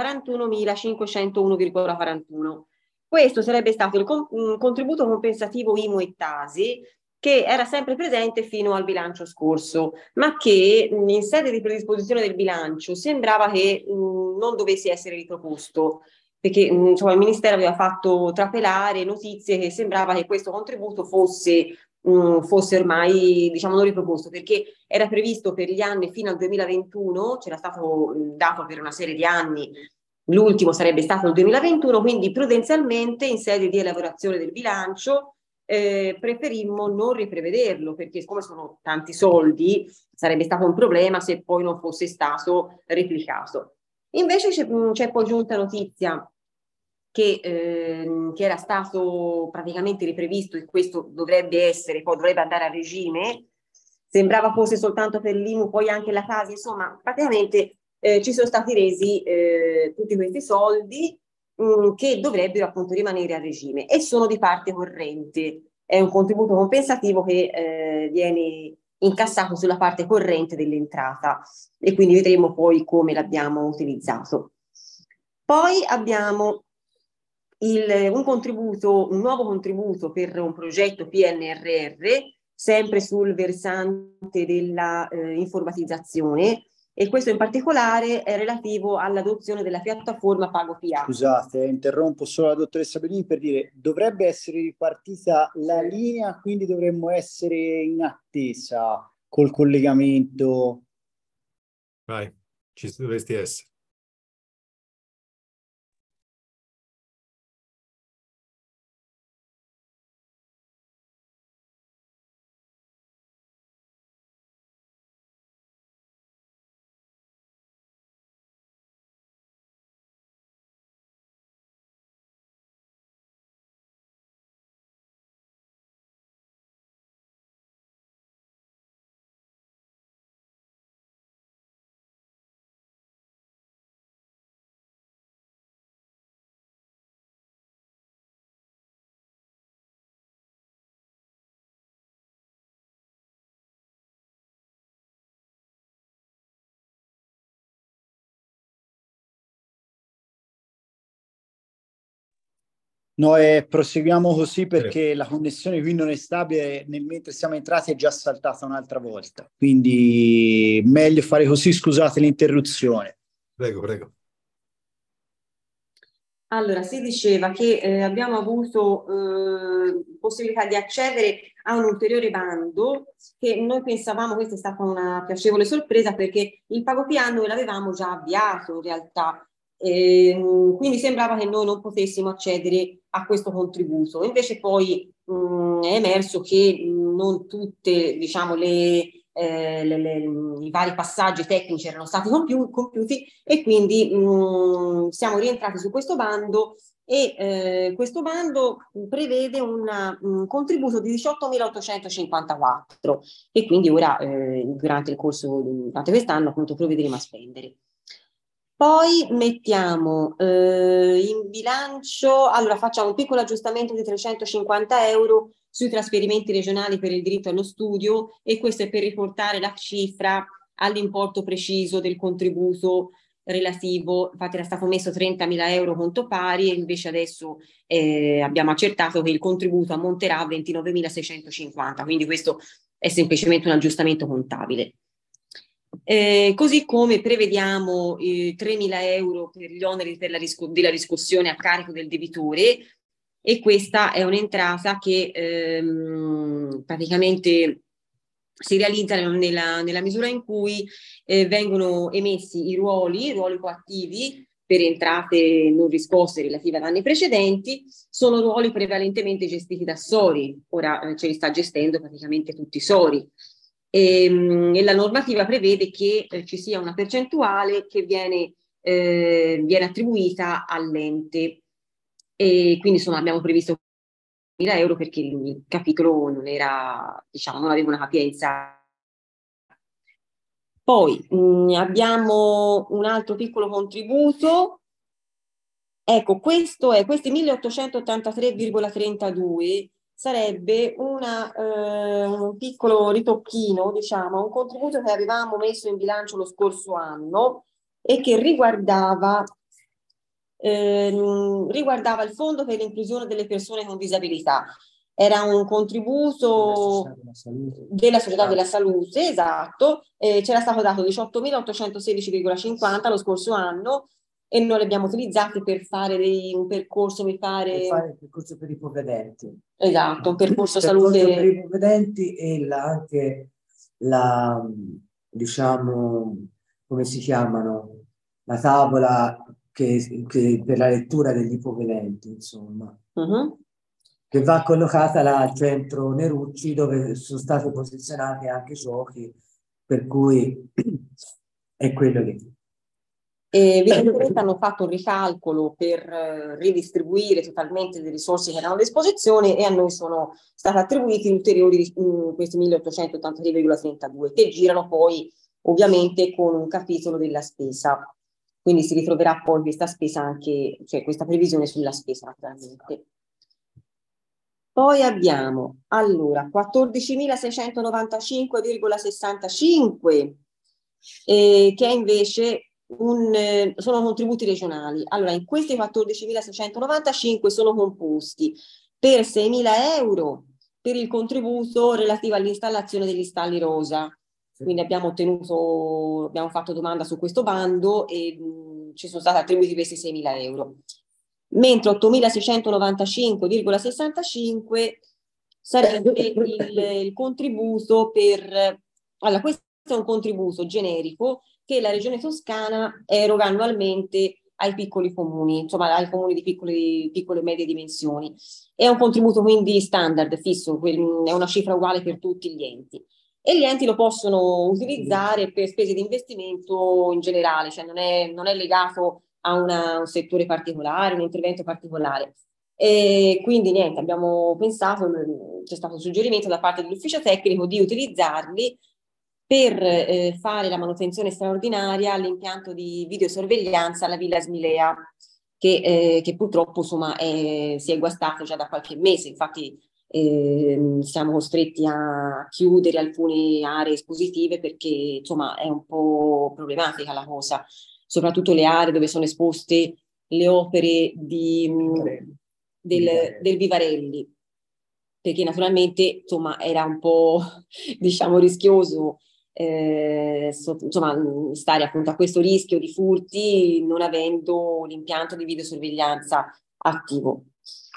141.501,41. Questo sarebbe stato il contributo compensativo IMU e TASI, che era sempre presente fino al bilancio scorso, ma che in sede di predisposizione del bilancio sembrava che non dovesse essere riproposto, perché insomma, il Ministero aveva fatto trapelare notizie che sembrava che questo contributo fosse ormai non riproposto, perché era previsto per gli anni fino al 2021, c'era stato dato per una serie di anni, l'ultimo sarebbe stato il 2021, quindi prudenzialmente in sede di elaborazione del bilancio preferimmo non riprevederlo, perché siccome sono tanti soldi sarebbe stato un problema se poi non fosse stato replicato. Invece c'è poi giunta notizia che era stato praticamente riprevisto, e questo dovrebbe andare a regime. Sembrava fosse soltanto per l'IMU, poi anche la TASI, insomma praticamente ci sono stati resi tutti questi soldi che dovrebbero appunto rimanere a regime, e sono di parte corrente. È un contributo compensativo che viene incassato sulla parte corrente dell'entrata, e quindi vedremo poi come l'abbiamo utilizzato. Poi abbiamo un nuovo contributo per un progetto PNRR, sempre sul versante della informatizzazione, e questo in particolare è relativo all'adozione della piattaforma PagoPA. Scusate, interrompo solo la dottoressa Bellini per dire, dovrebbe essere ripartita la linea, quindi dovremmo essere in attesa col collegamento. Vai, ci dovresti essere. Noi proseguiamo così perché la connessione qui non è stabile, nel mentre siamo entrati è già saltata un'altra volta, quindi meglio fare così, scusate l'interruzione. Prego, prego. Allora, si diceva che abbiamo avuto possibilità di accedere a un ulteriore bando che noi pensavamo, questa è stata una piacevole sorpresa perché il PagoPA noi l'avevamo già avviato in realtà, quindi sembrava che noi non potessimo accedere a questo contributo. Invece poi è emerso che non tutte, diciamo, i vari passaggi tecnici erano stati compiuti e quindi siamo rientrati su questo bando e questo bando prevede un contributo di 18.854 e quindi ora durante quest'anno appunto provvederemo a spendere. Poi mettiamo in bilancio, allora facciamo un piccolo aggiustamento di 350 euro sui trasferimenti regionali per il diritto allo studio e questo è per riportare la cifra all'importo preciso del contributo relativo. Infatti era stato messo 30.000 euro conto pari e invece adesso abbiamo accertato che il contributo ammonterà a 29.650, quindi questo è semplicemente un aggiustamento contabile. Così come prevediamo 3.000 euro per gli oneri della riscossione a carico del debitore e questa è un'entrata che praticamente si realizza nella misura in cui vengono emessi i ruoli coattivi per entrate non riscosse relative ad anni precedenti, sono ruoli prevalentemente gestiti da Sori, ora ce li sta gestendo praticamente tutti Sori. E la normativa prevede che ci sia una percentuale che viene attribuita all'ente e quindi insomma abbiamo previsto 1.000 euro perché il capitolo non era, diciamo, non aveva una capienza. Poi abbiamo un altro piccolo contributo, ecco questi 1.883,32 sarebbe un piccolo ritocchino, diciamo, un contributo che avevamo messo in bilancio lo scorso anno e che riguardava il Fondo per l'inclusione delle persone con disabilità. Era un contributo della Società della Salute, esatto, c'era stato dato 18.816,50 lo scorso anno e noi li abbiamo utilizzati per fare un percorso, mi pare... Per fare il percorso per i ipovedenti. Esatto, un percorso salute. salute... Per i ipovedenti e anche diciamo, come si chiamano, la tavola che per la lettura degli ipovedenti, insomma. Che va collocata là al centro Nerucci, dove sono stati posizionati anche giochi, per cui è quello lì. Evidentemente hanno fatto un ricalcolo per ridistribuire totalmente le risorse che erano a disposizione e a noi sono stati attribuiti ulteriori questi 1.883,32 che girano poi ovviamente con un capitolo della spesa. Quindi si ritroverà poi questa spesa anche, cioè questa previsione sulla spesa naturalmente. Poi abbiamo allora 14.695,65 che è invece sono contributi regionali. Allora in questi 14.695 sono composti per 6.000 euro per il contributo relativo all'installazione degli stalli rosa, quindi abbiamo fatto domanda su questo bando e ci sono stati attribuiti questi 6.000 euro. Mentre 8.695,65 sarebbe il contributo per... Allora, questo è un contributo generico che la Regione Toscana eroga annualmente ai piccoli comuni, insomma ai comuni di piccole e medie dimensioni. È un contributo quindi standard, fisso, è una cifra uguale per tutti gli enti. E gli enti lo possono utilizzare per spese di investimento in generale, cioè non è legato a un settore particolare, un intervento particolare. E quindi niente, abbiamo pensato, c'è stato un suggerimento da parte dell'ufficio tecnico di utilizzarli per fare la manutenzione straordinaria all'impianto di videosorveglianza alla Villa Smilea, che purtroppo insomma si è guastato già da qualche mese. Infatti siamo costretti a chiudere alcune aree espositive perché insomma è un po' problematica la cosa, soprattutto le aree dove sono esposte le opere del Vivarelli, perché naturalmente insomma era un po' diciamo rischioso insomma stare appunto a questo rischio di furti non avendo l'impianto di videosorveglianza attivo.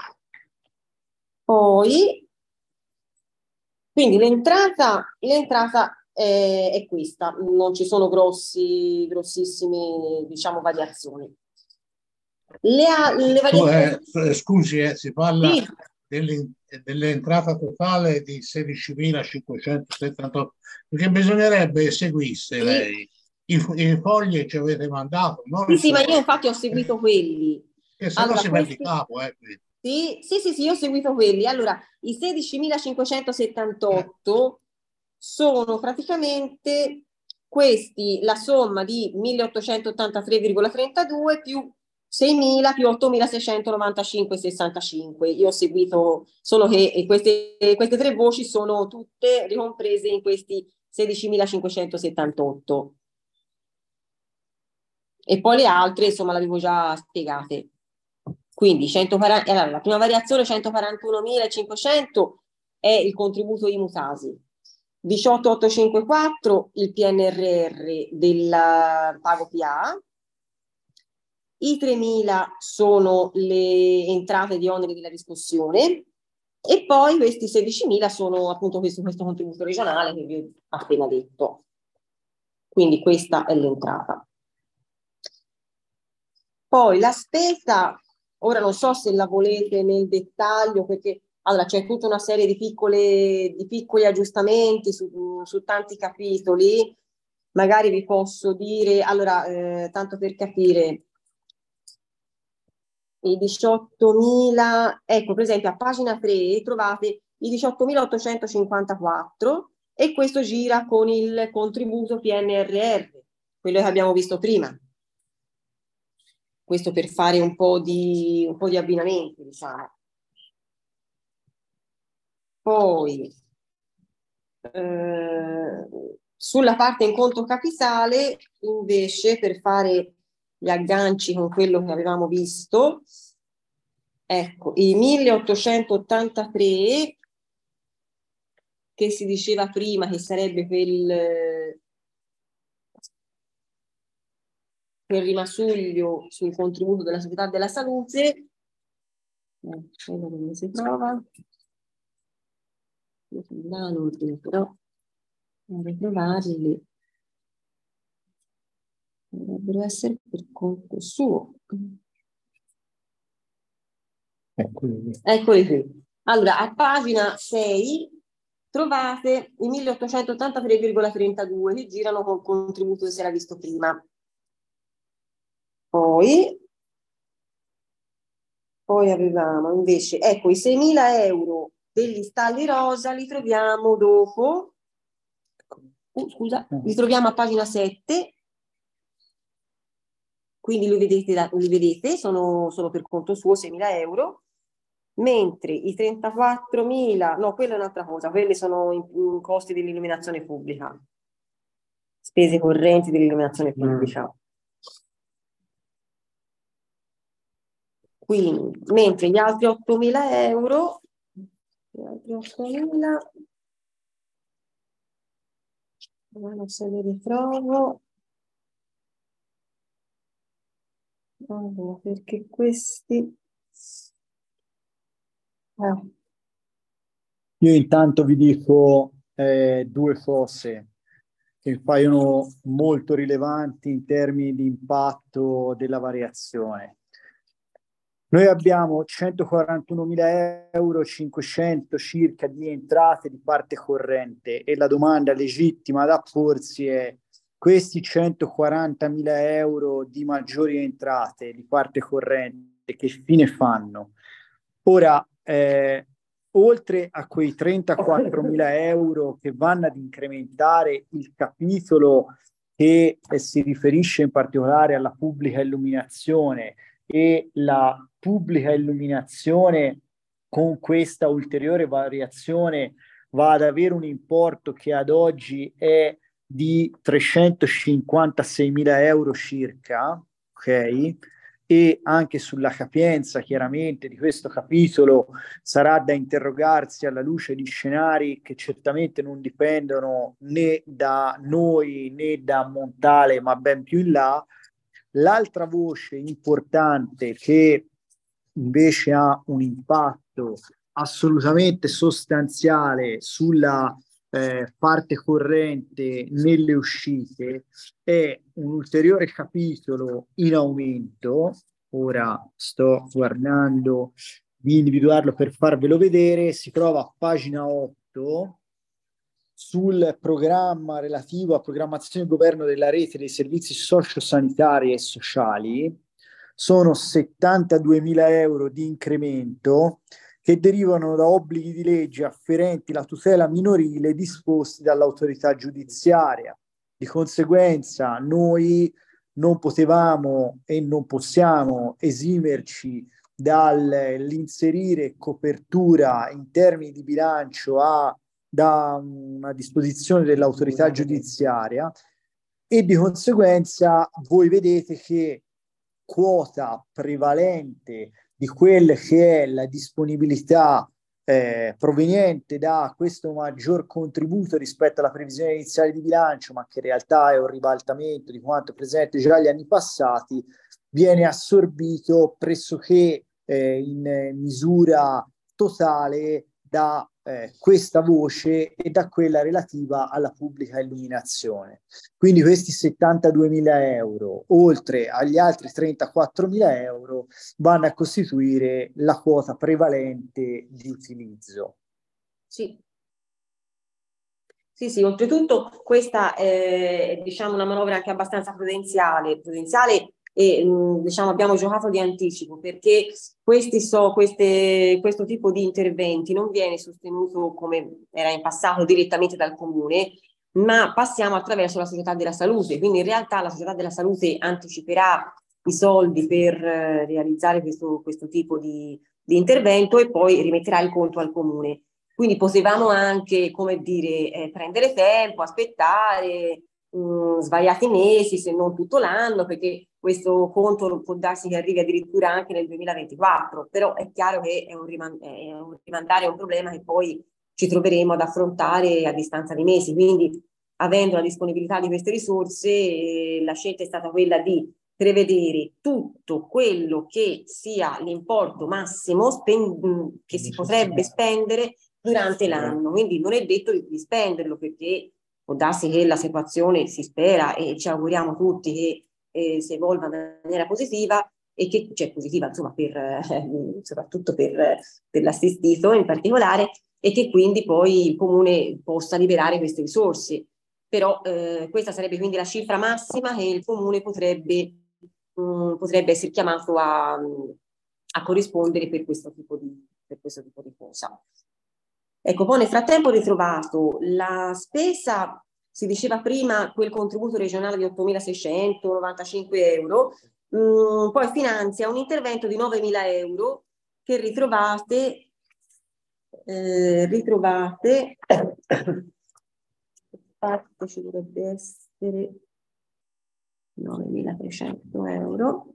Poi quindi l'entrata è questa, non ci sono grossissime diciamo variazioni. Le variazioni... Scusi, si parla sì. dell'entrata totale di 16.578, perché bisognerebbe seguisse lei i fogli che ci avete mandato. Sì, ma io infatti ho seguito quelli. Che se no si va di capo. Sì, io ho seguito quelli. Allora, i 16.578 sono praticamente questi, la somma di 1.883,32 più 6.000 più 8.695,65. Io ho seguito, solo che queste tre voci sono tutte ricomprese in questi 16.578. E poi le altre, insomma, le avevo già spiegate. Quindi allora, la prima variazione 141.500 è il contributo IMU-TASI, 18.854 il PNRR del pago PA, i 3.000 sono le entrate di oneri della riscossione e poi questi 16.000 sono appunto questo contributo regionale che vi ho appena detto. Quindi questa è l'entrata. Poi la spesa, ora non so se la volete nel dettaglio, perché allora c'è tutta una serie di piccoli aggiustamenti su tanti capitoli. Magari vi posso dire, allora, tanto per capire, i 18.000, ecco per esempio a pagina 3 trovate i 18.854 e questo gira con il contributo PNRR, quello che abbiamo visto prima. Questo per fare un po' di abbinamenti, diciamo. Poi, sulla parte in conto capitale, invece, per fare gli agganci con quello che avevamo visto, ecco, i 1.883, che si diceva prima che sarebbe per rimasuglio sul contributo della Società della Salute, quello dove si trova, però ritrovarli dovrebbero essere per conto suo. Eccoli qui. Allora, a pagina 6 trovate i 1.883,32 che girano col contributo che si era visto prima. Poi avevamo invece, ecco, i 6.000 euro degli stalli rosa li troviamo dopo, li troviamo a pagina 7, quindi li vedete sono per conto suo 6.000 euro, mentre i 34.000, no, quella è un'altra cosa, quelli sono i costi dell'illuminazione pubblica, spese correnti dell'illuminazione pubblica. Quindi, mentre gli altri 8.000 euro, Vediamo se li ritrovo. Allora, perché questi... Io intanto vi dico due cose che mi paiono molto rilevanti in termini di impatto della variazione. Noi abbiamo 141.000 euro, 500 circa di entrate di parte corrente e la domanda legittima da porsi è: questi 140.000 euro di maggiori entrate di parte corrente che fine fanno? Ora, oltre a quei 34.000 euro che vanno ad incrementare il capitolo che si riferisce in particolare alla pubblica illuminazione, e la pubblica illuminazione con questa ulteriore variazione va ad avere un importo che ad oggi è di 356.000 euro circa, ok? E anche sulla capienza chiaramente di questo capitolo sarà da interrogarsi alla luce di scenari che certamente non dipendono né da noi né da Montale, ma ben più in là. L'altra voce importante che invece ha un impatto assolutamente sostanziale sulla parte corrente nelle uscite è un ulteriore capitolo in aumento. Ora sto guardando di individuarlo per farvelo vedere. Si trova a pagina 8 sul programma relativo a programmazione e governo della rete dei servizi sociosanitari e sociali. Sono 72.000 euro di incremento che derivano da obblighi di legge afferenti la tutela minorile disposti dall'autorità giudiziaria. Di conseguenza noi non potevamo e non possiamo esimerci dall'inserire copertura in termini di bilancio da una disposizione dell'autorità giudiziaria, e di conseguenza voi vedete che quota prevalente di quella che è la disponibilità proveniente da questo maggior contributo rispetto alla previsione iniziale di bilancio, ma che in realtà è un ribaltamento di quanto presente già gli anni passati, viene assorbito pressoché in misura totale da questa voce e da quella relativa alla pubblica illuminazione. Quindi questi 72.000 euro, oltre agli altri 34.000 euro, vanno a costituire la quota prevalente di utilizzo. Sì. Sì, oltretutto questa è diciamo una manovra anche abbastanza prudenziale e diciamo abbiamo giocato di anticipo perché questo tipo di interventi non viene sostenuto come era in passato direttamente dal comune, ma passiamo attraverso la società della salute, quindi in realtà la società della salute anticiperà i soldi per realizzare questo tipo di intervento e poi rimetterà il conto al comune. Quindi potevamo anche, come dire, prendere tempo, aspettare svariati mesi, se non tutto l'anno, perché questo conto può darsi che arrivi addirittura anche nel 2024, però è chiaro che è un rimandare un problema che poi ci troveremo ad affrontare a distanza di mesi. Quindi, avendo la disponibilità di queste risorse, la scelta è stata quella di prevedere tutto quello che sia l'importo massimo che si potrebbe spendere durante l'anno, quindi non è detto di spenderlo perché può darsi che la situazione si spera e ci auguriamo tutti che si evolva in maniera positiva e che cioè positiva insomma soprattutto per l'assistito in particolare e che quindi poi il comune possa liberare queste risorse. Però questa sarebbe quindi la cifra massima che il comune potrebbe essere chiamato a corrispondere per questo tipo di cosa. Ecco, poi nel frattempo ho ritrovato la spesa, si diceva prima, quel contributo regionale di 8.695 euro, poi finanzia un intervento di 9.000 euro che ritrovate, ci dovrebbe essere 9.300 euro.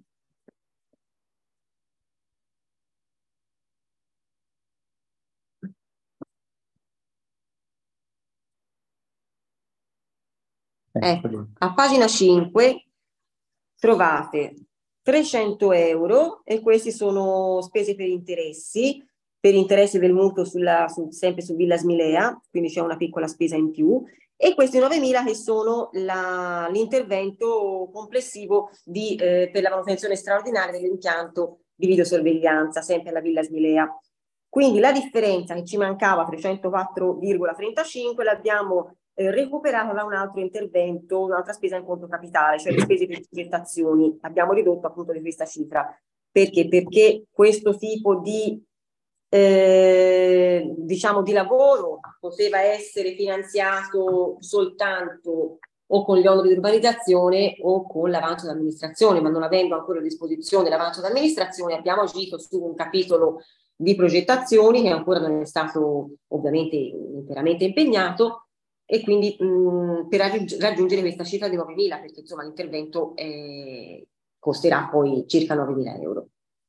Ecco, a pagina 5 trovate 300 euro e questi sono spese per interessi del mutuo sempre su Villa Smilea, quindi c'è una piccola spesa in più, e questi 9.000 che sono l'intervento complessivo per la manutenzione straordinaria dell'impianto di videosorveglianza, sempre alla Villa Smilea. Quindi la differenza che ci mancava, 304,35, l'abbiamo recuperata da un altro intervento, un'altra spesa in conto capitale, cioè le spese per progettazioni. Abbiamo ridotto appunto di questa cifra. Perché? Perché questo tipo di diciamo di lavoro poteva essere finanziato soltanto o con gli oneri di urbanizzazione o con l'avanzo d'amministrazione, ma non avendo ancora a disposizione l'avanzo d'amministrazione abbiamo agito su un capitolo di progettazioni che ancora non è stato ovviamente interamente impegnato, e quindi per raggiungere questa cifra di 9.000, perché insomma l'intervento costerà poi circa 9.000 euro.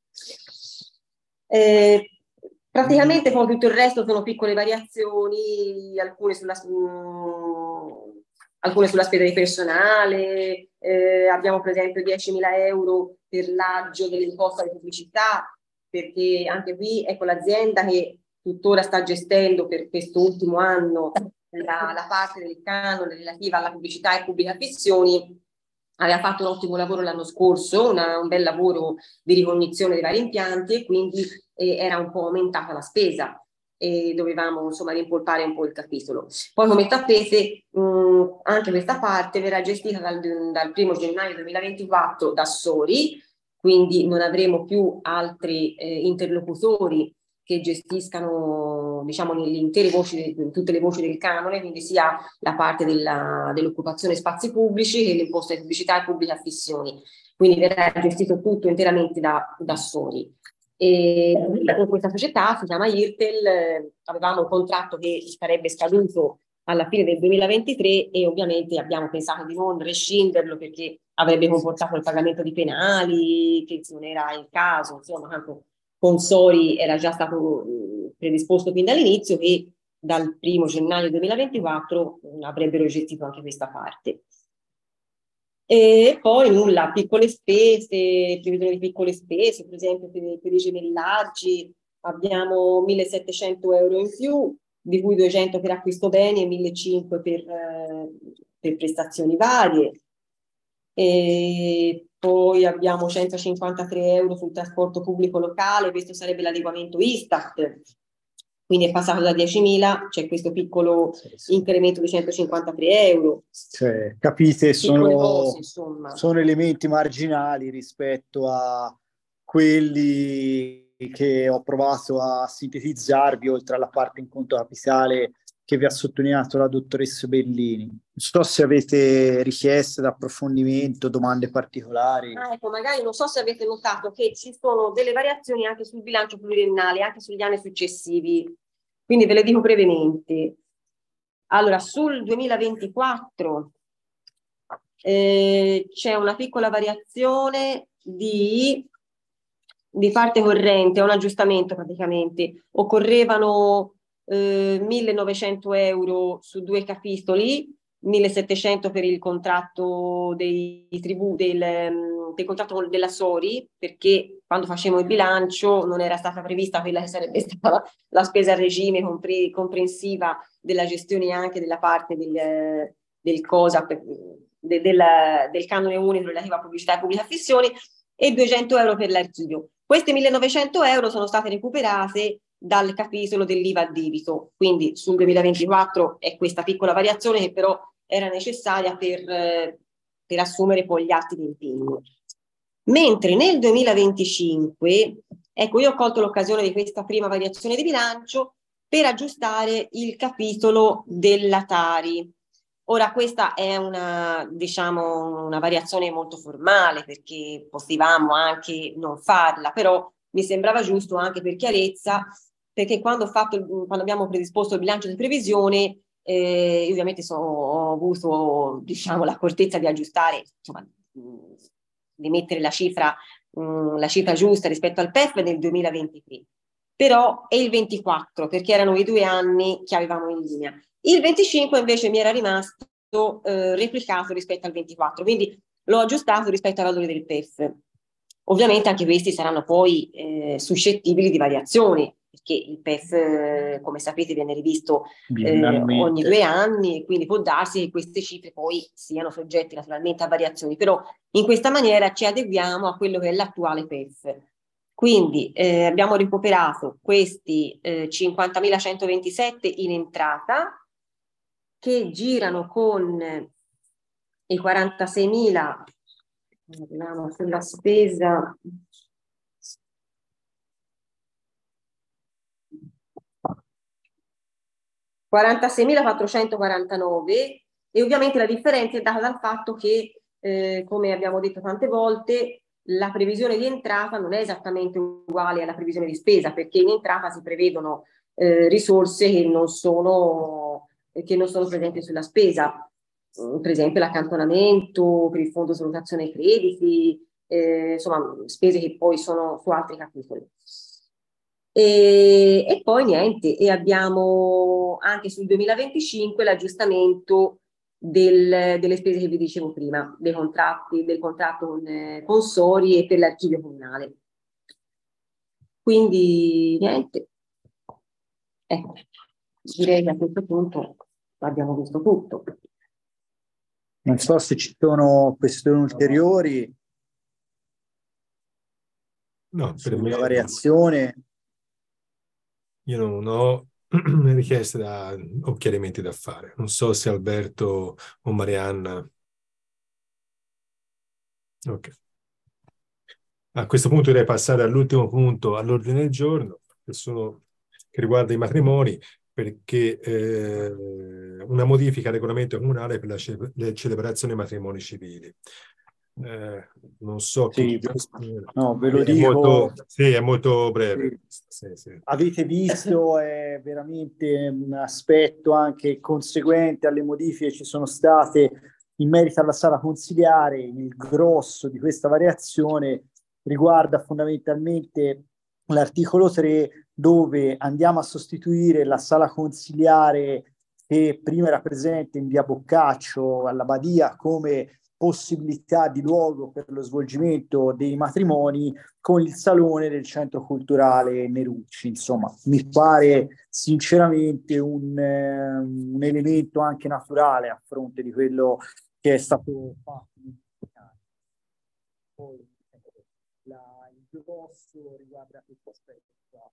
Praticamente poi tutto il resto sono piccole variazioni, alcune sulla spesa di personale, abbiamo per esempio 10.000 euro per l'aggio dell'imposta di pubblicità, perché anche qui ecco l'azienda che tuttora sta gestendo per questo ultimo anno la parte del canone relativa alla pubblicità e pubbliche affissioni aveva fatto un ottimo lavoro l'anno scorso, un bel lavoro di ricognizione dei vari impianti, e quindi era un po' aumentata la spesa e dovevamo insomma rimpolpare un po' il capitolo. Poi come sapete anche questa parte verrà gestita dal 1° gennaio 2024 da Sori, quindi non avremo più altri interlocutori che gestiscano diciamo tutte le voci del canone, quindi sia la parte dell'occupazione spazi pubblici che l'imposta di pubblicità e pubbliche affissioni. Quindi verrà gestito tutto interamente da Sori. E con questa società, si chiama Irtel, avevamo un contratto che sarebbe scaduto alla fine del 2023 e ovviamente abbiamo pensato di non rescinderlo perché avrebbe comportato il pagamento di penali, che non era il caso, insomma, tanto con Sori era già stato predisposto fin dall'inizio e dal 1° gennaio 2024 avrebbero gestito anche questa parte. E poi nulla, piccole spese, previsione di piccole spese, per esempio per i gemellaggi abbiamo 1.700 euro in più, di cui 200 per acquisto beni e 1.500 per prestazioni varie. E poi abbiamo 153 euro sul trasporto pubblico locale, questo sarebbe l'adeguamento Istat, quindi è passato da 10.000, c'è questo piccolo incremento di 153 euro. Cioè, capite, sono elementi marginali rispetto a quelli che ho provato a sintetizzarvi, oltre alla parte in conto capitale che vi ha sottolineato la dottoressa Bellini. Non so se avete richieste d'approfondimento, domande particolari. Ecco, magari non so se avete notato che ci sono delle variazioni anche sul bilancio pluriennale, anche sugli anni successivi. Quindi ve le dico brevemente. Allora, sul 2024 c'è una piccola variazione di parte corrente, un aggiustamento praticamente. Occorrevano 1.900 euro su 2 capitoli, 1.700 per il contratto del contratto della Sori, perché quando facevamo il bilancio non era stata prevista quella che sarebbe stata la spesa a regime comprensiva della gestione anche della parte del COSAP, del canone unico relativo a pubblicità e pubbliche affissioni, e 200 euro per l'archivio. Queste 1.900 euro sono state recuperate dal capitolo dell'IVA a debito, quindi sul 2024 è questa piccola variazione che però era necessaria per assumere poi gli atti di impegno. Mentre nel 2025, ecco, io ho colto l'occasione di questa prima variazione di bilancio per aggiustare il capitolo della Tari. Ora questa è una variazione molto formale, perché potevamo anche non farla, però mi sembrava giusto anche per chiarezza, perché quando abbiamo predisposto il bilancio di previsione, io ovviamente ho avuto l'accortezza di aggiustare, insomma, di mettere la cifra giusta rispetto al PEF del 2023, però è il 24, perché erano i 2 anni che avevamo in linea. Il 25 invece mi era rimasto replicato rispetto al 24, quindi l'ho aggiustato rispetto ai valori del PEF. Ovviamente anche questi saranno poi suscettibili di variazioni, perché il PEF, come sapete, viene rivisto ogni 2 anni, e quindi può darsi che queste cifre poi siano soggette naturalmente a variazioni, però in questa maniera ci adeguiamo a quello che è l'attuale PEF. Quindi abbiamo recuperato questi 50.127 in entrata, che girano con i 46.000, vediamo sulla spesa, $46.449, e ovviamente la differenza è data dal fatto che, come abbiamo detto tante volte, la previsione di entrata non è esattamente uguale alla previsione di spesa, perché in entrata si prevedono risorse che non sono presenti sulla spesa, per esempio l'accantonamento per il fondo svalutazione crediti, insomma spese che poi sono su altri capitoli. E poi niente, e abbiamo anche sul 2025 l'aggiustamento delle spese che vi dicevo prima, del contratto con Sori e per l'archivio comunale. Quindi niente, ecco, direi che a questo punto abbiamo visto tutto. Non so se ci sono questioni ulteriori. No, per me la variazione. Io non ho richieste o chiarimenti da fare. Non so se Alberto o Marianna. Ok. A questo punto direi passare all'ultimo punto all'ordine del giorno, che riguarda i matrimoni, perché una modifica al regolamento comunale per le celebrazioni dei matrimoni civili. Non so sì, chi... No, ve lo dico. È molto breve. Sì. Sì. Avete visto, è veramente un aspetto anche conseguente alle modifiche che ci sono state in merito alla sala consiliare. Il grosso di questa variazione riguarda fondamentalmente l'articolo 3, dove andiamo a sostituire la sala consiliare che prima era presente in via Boccaccio alla Badia come possibilità di luogo per lo svolgimento dei matrimoni con il salone del centro culturale Nerucci. Insomma, mi pare sinceramente un elemento anche naturale a fronte di quello che è stato fatto. Poi il grosso riguarda questo aspetto qua.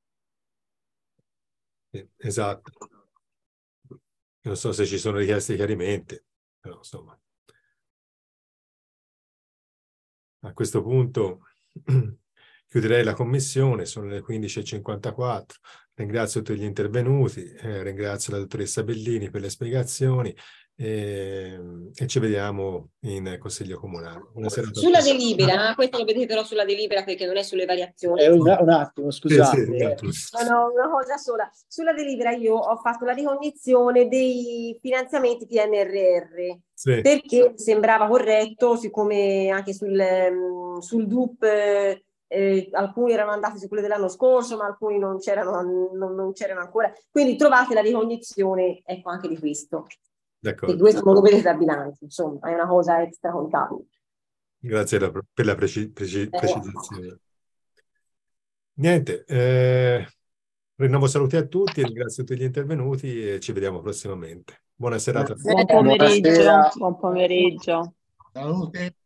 Esatto. Non so se ci sono richieste di chiarimenti, però insomma. A questo punto chiuderei la commissione, sono le 15:54. Ringrazio tutti gli intervenuti, ringrazio la dottoressa Bellini per le spiegazioni e ci vediamo in Consiglio Comunale. Buonasera. Sulla delibera, questo lo vedete però sulla delibera perché non è sulle variazioni. Un attimo, scusate. No, una cosa sola. Sulla delibera io ho fatto la ricognizione dei finanziamenti PNRR, perché sembrava corretto, siccome anche sul DUP alcuni erano andati su quelle dell'anno scorso, ma alcuni non c'erano ancora. Quindi trovate la ricognizione, ecco, anche di questo. E questo non lo vedete da bilancio, insomma, è una cosa extra contabile. Grazie per la precisazione. Niente, rinnovo saluti a tutti, ringrazio tutti gli intervenuti e ci vediamo prossimamente. Buona serata. Buon pomeriggio. Buon pomeriggio. Salute.